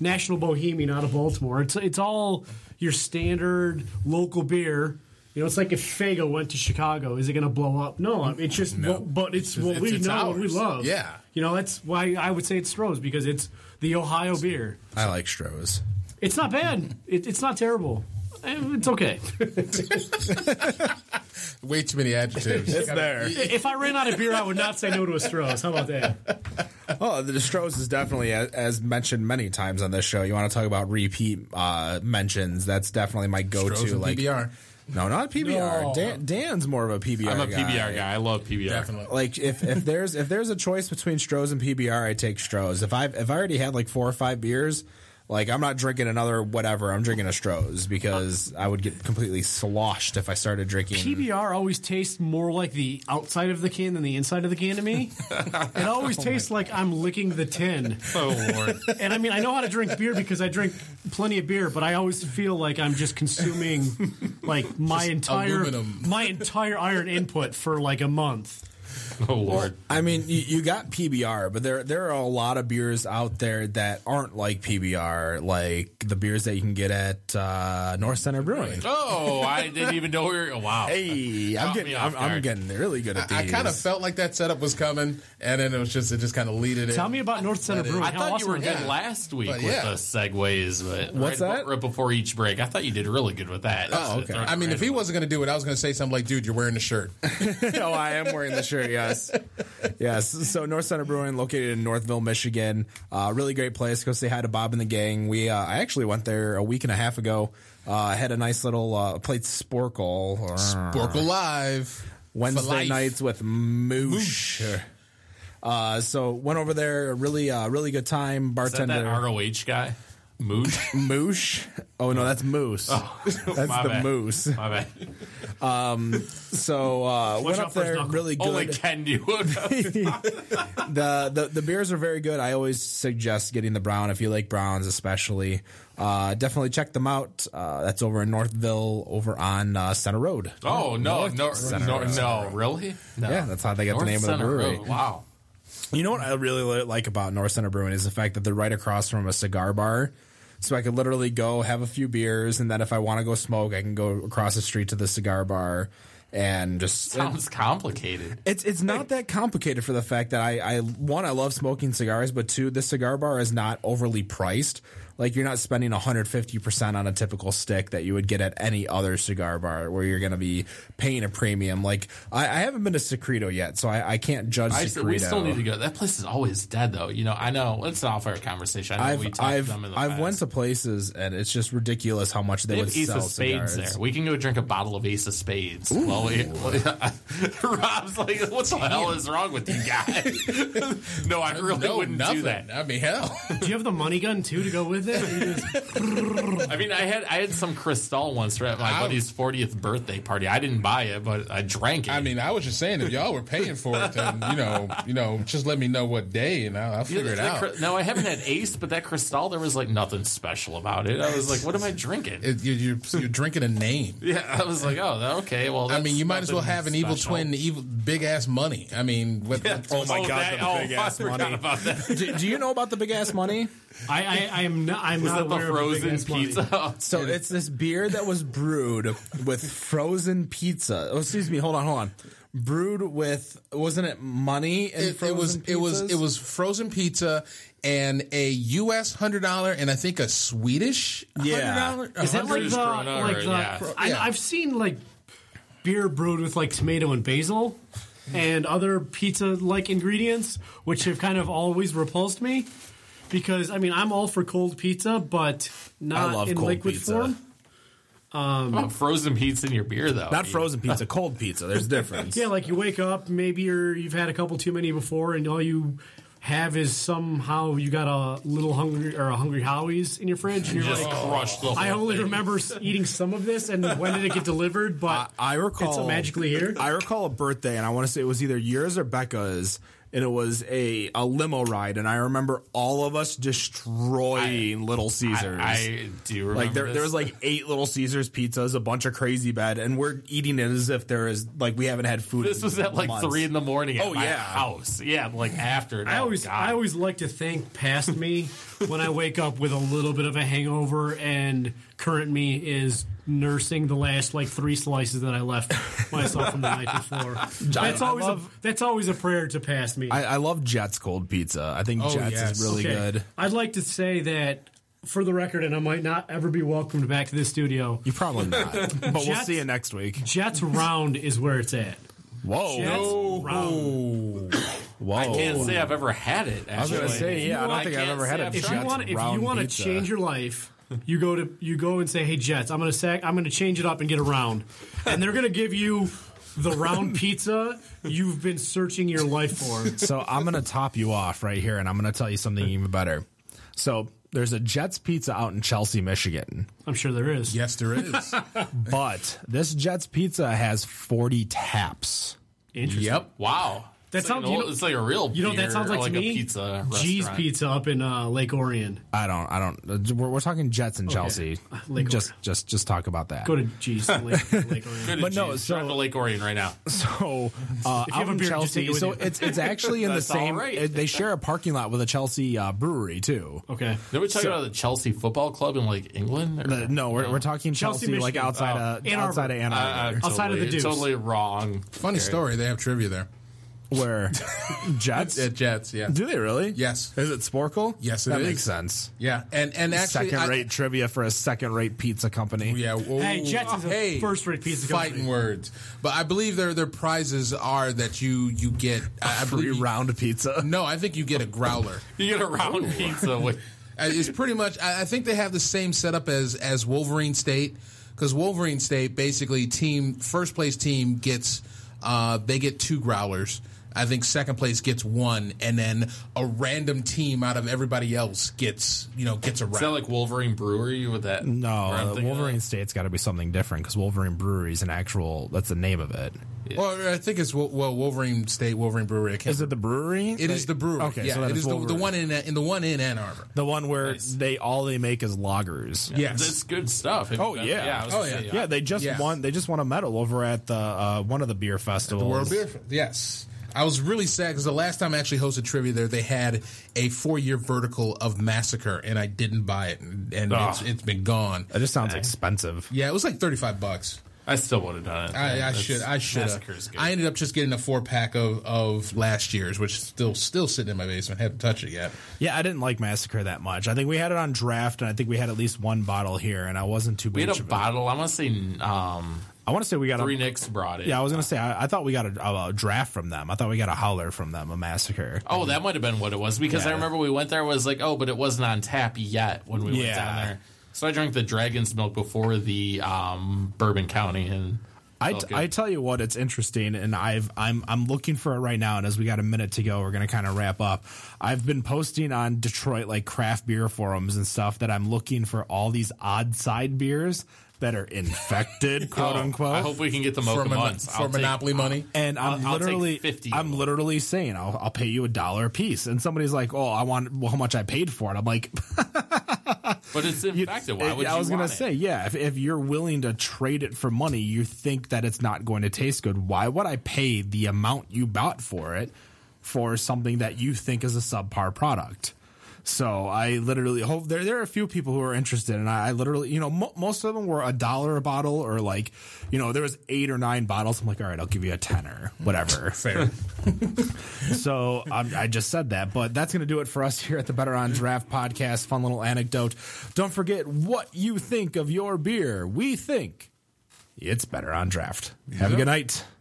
National Bohemian out of Baltimore. It's it's all your standard local beer. You know, it's like if Faygo went to Chicago, is it going to blow up? No, it's just, No. what, but it's, It's- what it's- we it's know, what we ours. love. Yeah. You know, that's why I would say it's Stroh's, because it's the Ohio beer. I like Stroh's. It's not bad. It, it's not terrible. Eh, It's okay. Way too many adjectives. It's there. If I ran out of beer, I would not say no to a Stroh's. How about that? Oh, the Stroh's is definitely, as, as mentioned many times on this show. You want to talk about repeat uh, mentions? That's definitely my go-to. Stroh's and like P B R. No, not P B R. No. Dan, Dan's more of a P B R. I'm a guy. P B R guy. I love P B R. Definitely. Like if, if there's if there's a choice between Stroh's and P B R, I take Stroh's. If I if I already had like four or five beers, like I'm not drinking another whatever. I'm drinking a Stroh's because I would get completely sloshed if I started drinking. P B R always tastes more like the outside of the can than the inside of the can to me. It always tastes like I'm licking the tin. Oh Lord. And I mean, I know how to drink beer because I drink plenty of beer, but I always feel like I'm just consuming like my entire aluminum. my entire iron input for like a month. Oh Lord. I mean, you, you got P B R, but there there are a lot of beers out there that aren't like P B R, like the beers that you can get at uh, North Center Brewing. Oh, I didn't even know we were. Oh, wow. Hey, I'm Caught getting me off I'm, I'm guard. getting really good at I, I these. kind of felt like that setup was coming, and then it was just it just kind of leaded it. Tell me about North Center That is- Brewing. I How thought awesome you were is good that? last week But with yeah. the segues, but What's right, that? Right before each break, I thought you did really good with that. Oh, okay. I mean, if he wasn't going to do it, I was going to say something like, "Dude, you're wearing the shirt." Oh, I am wearing the shirt. Yes, yes. So North Center Brewing, located in Northville, Michigan. Uh, really great place. Go say hi to Bob and the gang. We uh, I actually went there a week and a half ago. Uh, had a nice little uh, plate sporkle. Borkle Live for Wednesday life. nights with Moosh. Uh, so went over there. Really, uh, really good time. Is that Bartender that R O H guy? Mooch? Moosh. Oh no, that's Moose. that's my the bad. Moose. My bad. So uh, went out up for his there. knuckle. Really good. Only Ken knew. the, the the beers are very good. I always suggest getting the brown if you like browns, especially. Uh, definitely check them out. Uh, that's over in Northville, over on uh, Center Road. Oh, no. No, Center no, Road. no, really? No. Yeah, that's how they got the North name of the Center brewery. Road. Wow. You know what I really li- like about North Center Brewing is the fact that they're right across from a cigar bar. So I could literally go have a few beers, and then if I want to go smoke, I can go across the street to the cigar bar and just. Sounds complicated. It's it's not that complicated for the fact that I, I one I love smoking cigars, but two, the cigar bar is not overly priced. Like you're not spending one hundred fifty percent on a typical stick that you would get at any other cigar bar where you're going to be paying a premium. Like I, I haven't been to Secreto yet, so I, I can't judge I, Secreto. we still need to go. That place is always dead, though. You know, I know it's an off-air conversation. I know we I've talked I've to them in the I've past. went to places and it's just ridiculous how much they, They would have Ace sell of Spades cigars. there. We can go drink a bottle of Ace of Spades. Well, we, Rob's like, what the hell is wrong with you guys? No, I really no, wouldn't nothing. do that. I mean, hell. Do you have the money gun too to go with it? Or you just- I mean, I had I had some Cristal once at my I- buddy's fortieth birthday party. I didn't buy it, but I drank it. I mean, I was just saying, if y'all were paying for it, then you know, you know, just let me know what day, and I'll, I'll Yeah, figure it that out. Cri- no, I haven't had Ace, but that Cristal, there was like nothing special about it. I was like, what am I drinking? It, you, you're, you're drinking a name. Yeah, I was like, oh, okay. Well, I that's mean, you might as well nothing have an evil special. twin, evil big ass money. I mean, what, Yeah. Oh my God, that- the oh, big ass I forgot money. about that. do, do you know about the big ass money? I, I, I am not. I'm Was not that the aware of frozen Big Ass Money. pizza? So it's this beer that was brewed with frozen pizza. Oh, excuse me. Hold on, hold on. Brewed with wasn't it money and it, it frozen was it was pizzas? it was frozen pizza and a U S hundred dollar and I think a Swedish Yeah. hundred dollar. Is that like the Krona like or- the? yeah. I, Yeah. I've seen like beer brewed with like tomato and basil and other pizza like ingredients, which have kind of always repulsed me. Because I mean, I'm all for cold pizza, but not love in cold liquid pizza. form. About frozen pizza in your beer, though. not You- frozen pizza, cold pizza. There's a difference. Yeah, like you wake up, maybe you're you've had a couple too many before, and all you have is somehow you got a little hungry or a hungry Howie's in your fridge, and You you're just like, crushed the whole I only thing. remember s- eating some of this, and when did it get delivered? But I recall it's magically here. I recall a birthday, and I want to say it was either yours or Becca's, and it was a, a limo ride, and I remember all of us destroying I, Little Caesars. I, I do remember like there, this. there was like eight Little Caesars pizzas, a bunch of crazy bed, and we're eating it as if there is like we haven't had food. This in was at like months. three in the morning at Oh, my yeah. house. Yeah, like after. I Oh, always, God. I always like to think past me when I wake up with a little bit of a hangover, and current me is nursing the last like three slices that I left myself from the night before. That's I always love- a, that's always a prayer to past me. I, I love Jet's cold pizza. I think Oh, Jet's yes. is really Okay. good. I'd like to say that for the record, and I might not ever be welcomed back to this studio. You probably not, but we'll Jets- see you next week. Jets Round is where it's at. Whoa, Jets Round. whoa! I can't say I've ever had it. Actually. I was gonna say, yeah, I don't I think I've can't ever had say a I've If tried you Jets want, if you round want to pizza. change your life, you go to you go and say, "Hey Jets, I'm gonna say I'm gonna change it up and get a round," and they're gonna give you the round pizza you've been searching your life for. So I'm going to top you off right here, and I'm going to tell you something even better. So there's a Jets Pizza out in Chelsea, Michigan, I'm sure there is. Yes, there is. but this Jets Pizza has forty taps. Interesting. Yep. Wow. That It's like sounds- an you old- know- it's like a real You know what beer, that sounds like, like to me? a pizza G's restaurant. Pizza up in uh, Lake Orion. I don't, I don't. We're, we're talking Jets in Chelsea. Lake just, Orion. just, just talk about that. Go to G's Lake, Lake Orion. Good But no, G's. so- Drive to Lake Orion right now. So uh, you out have a in beer, just take Chelsea, it with so you. it's it's actually in the That's all same. right. It, they share a parking lot with a Chelsea uh, brewery too. Okay. Did we talk about the Chelsea Football Club in like England? Or? The- no, we're, we're talking Chelsea, Chelsea, like Michigan. outside Oh. of Ann Arbor. outside of Ann Uh, Arbor, I'm Outside of the totally, Deuce. totally wrong. Funny story. They have trivia there. where Jets. At Jets, yeah. Do they really? Yes. Is it Sporkle? Yes, it that is. makes sense. Yeah. And and actually, Second-rate I- trivia for a second-rate pizza company. Yeah. Hey, oh, Jets is a hey, first-rate pizza Fighting company. words, but I believe their their prizes are that you you get. I, I Free believe you- round pizza. No, I think you get a growler. You get a round pizza with. Uh, It's pretty much. I I think they have the same setup as as Wolverine State, because Wolverine State basically team first place team gets uh, they get two growlers. I think second place gets one, and then a random team out of everybody else gets you know gets a Is that round. like Wolverine Brewery with that? No, where I'm uh, thinking Wolverine of? State's got to be something different because Wolverine Brewery is an actual. That's the name of it. Well, I think it's Wo- well Wolverine State, Wolverine Brewery. I can't Is it the brewery? It is the brewery. Okay, yeah, so then it it's is the, the Wolverine. one in in the one in Ann Arbor. The one where Nice. they all they make is lagers. Yes. That's good stuff. Have you Oh, been- yeah. yeah. I was Oh, gonna yeah. say, Yeah, they just Yeah. won. They just won a medal over at the uh, one of the beer festivals. The World Beer Fest. Yes. I was really sad because the last time I actually hosted trivia there, they had a four-year vertical of Massacre, and I didn't buy it, and, and Oh. it's, it's been gone. That just sounds expensive. Yeah, it was like thirty-five bucks. I still would have done it. I, I That's- should, I should Massacre's have. good. I ended up just getting a four-pack of, of last year's, which is still still sitting in my basement. Haven't touched it yet. Yeah, I didn't like Massacre that much. I think we had it on draft, and I think we had at least one bottle here, and I wasn't too. we had much a of it. bottle. I want to say um, I want to say we got three a. Nicks brought it. Yeah, I was gonna say I, I thought we got a, a, a draft from them. I thought we got a howler from them, a Massacre. Oh, that might have been what it was because I Yeah. remember we went there. It was like, oh, but it wasn't on tap yet when we went Yeah. down there. So I drank the Dragon's Milk before the um, Bourbon County, and I, felt good. I tell you what, it's interesting, and I've I'm I'm looking for it right now. And as we got a minute to go, we're gonna kind of wrap up. I've been posting on Detroit like craft beer forums and stuff that I'm looking for all these odd side beers that are infected, quote Oh, unquote. I hope we can get the For, Mocha mon- Months for I'll take- Monopoly money. And I'm I'll- I'll take literally, fifty I'm of them. literally saying, I'll, I'll pay you a dollar a piece. And somebody's like, "Oh, I want well, how much I paid for it." I'm like, But it's infected. Why would I you was gonna want it? say, yeah, if, if you're willing to trade it for money, you think that it's not going to taste good. Why would I pay the amount you bought for it for something that you think is a subpar product? So I literally hope there there are a few people who are interested, and I, I literally, you know, mo- most of them were a dollar a bottle, or like, you know, there was eight or nine bottles. I'm like, all right, I'll give you a tenner, whatever. Fair. So um, I just said that, but that's going to do it for us here at the Better on Draft podcast. Fun little anecdote. Don't forget what you think of your beer. We think it's better on draft. Have a good night.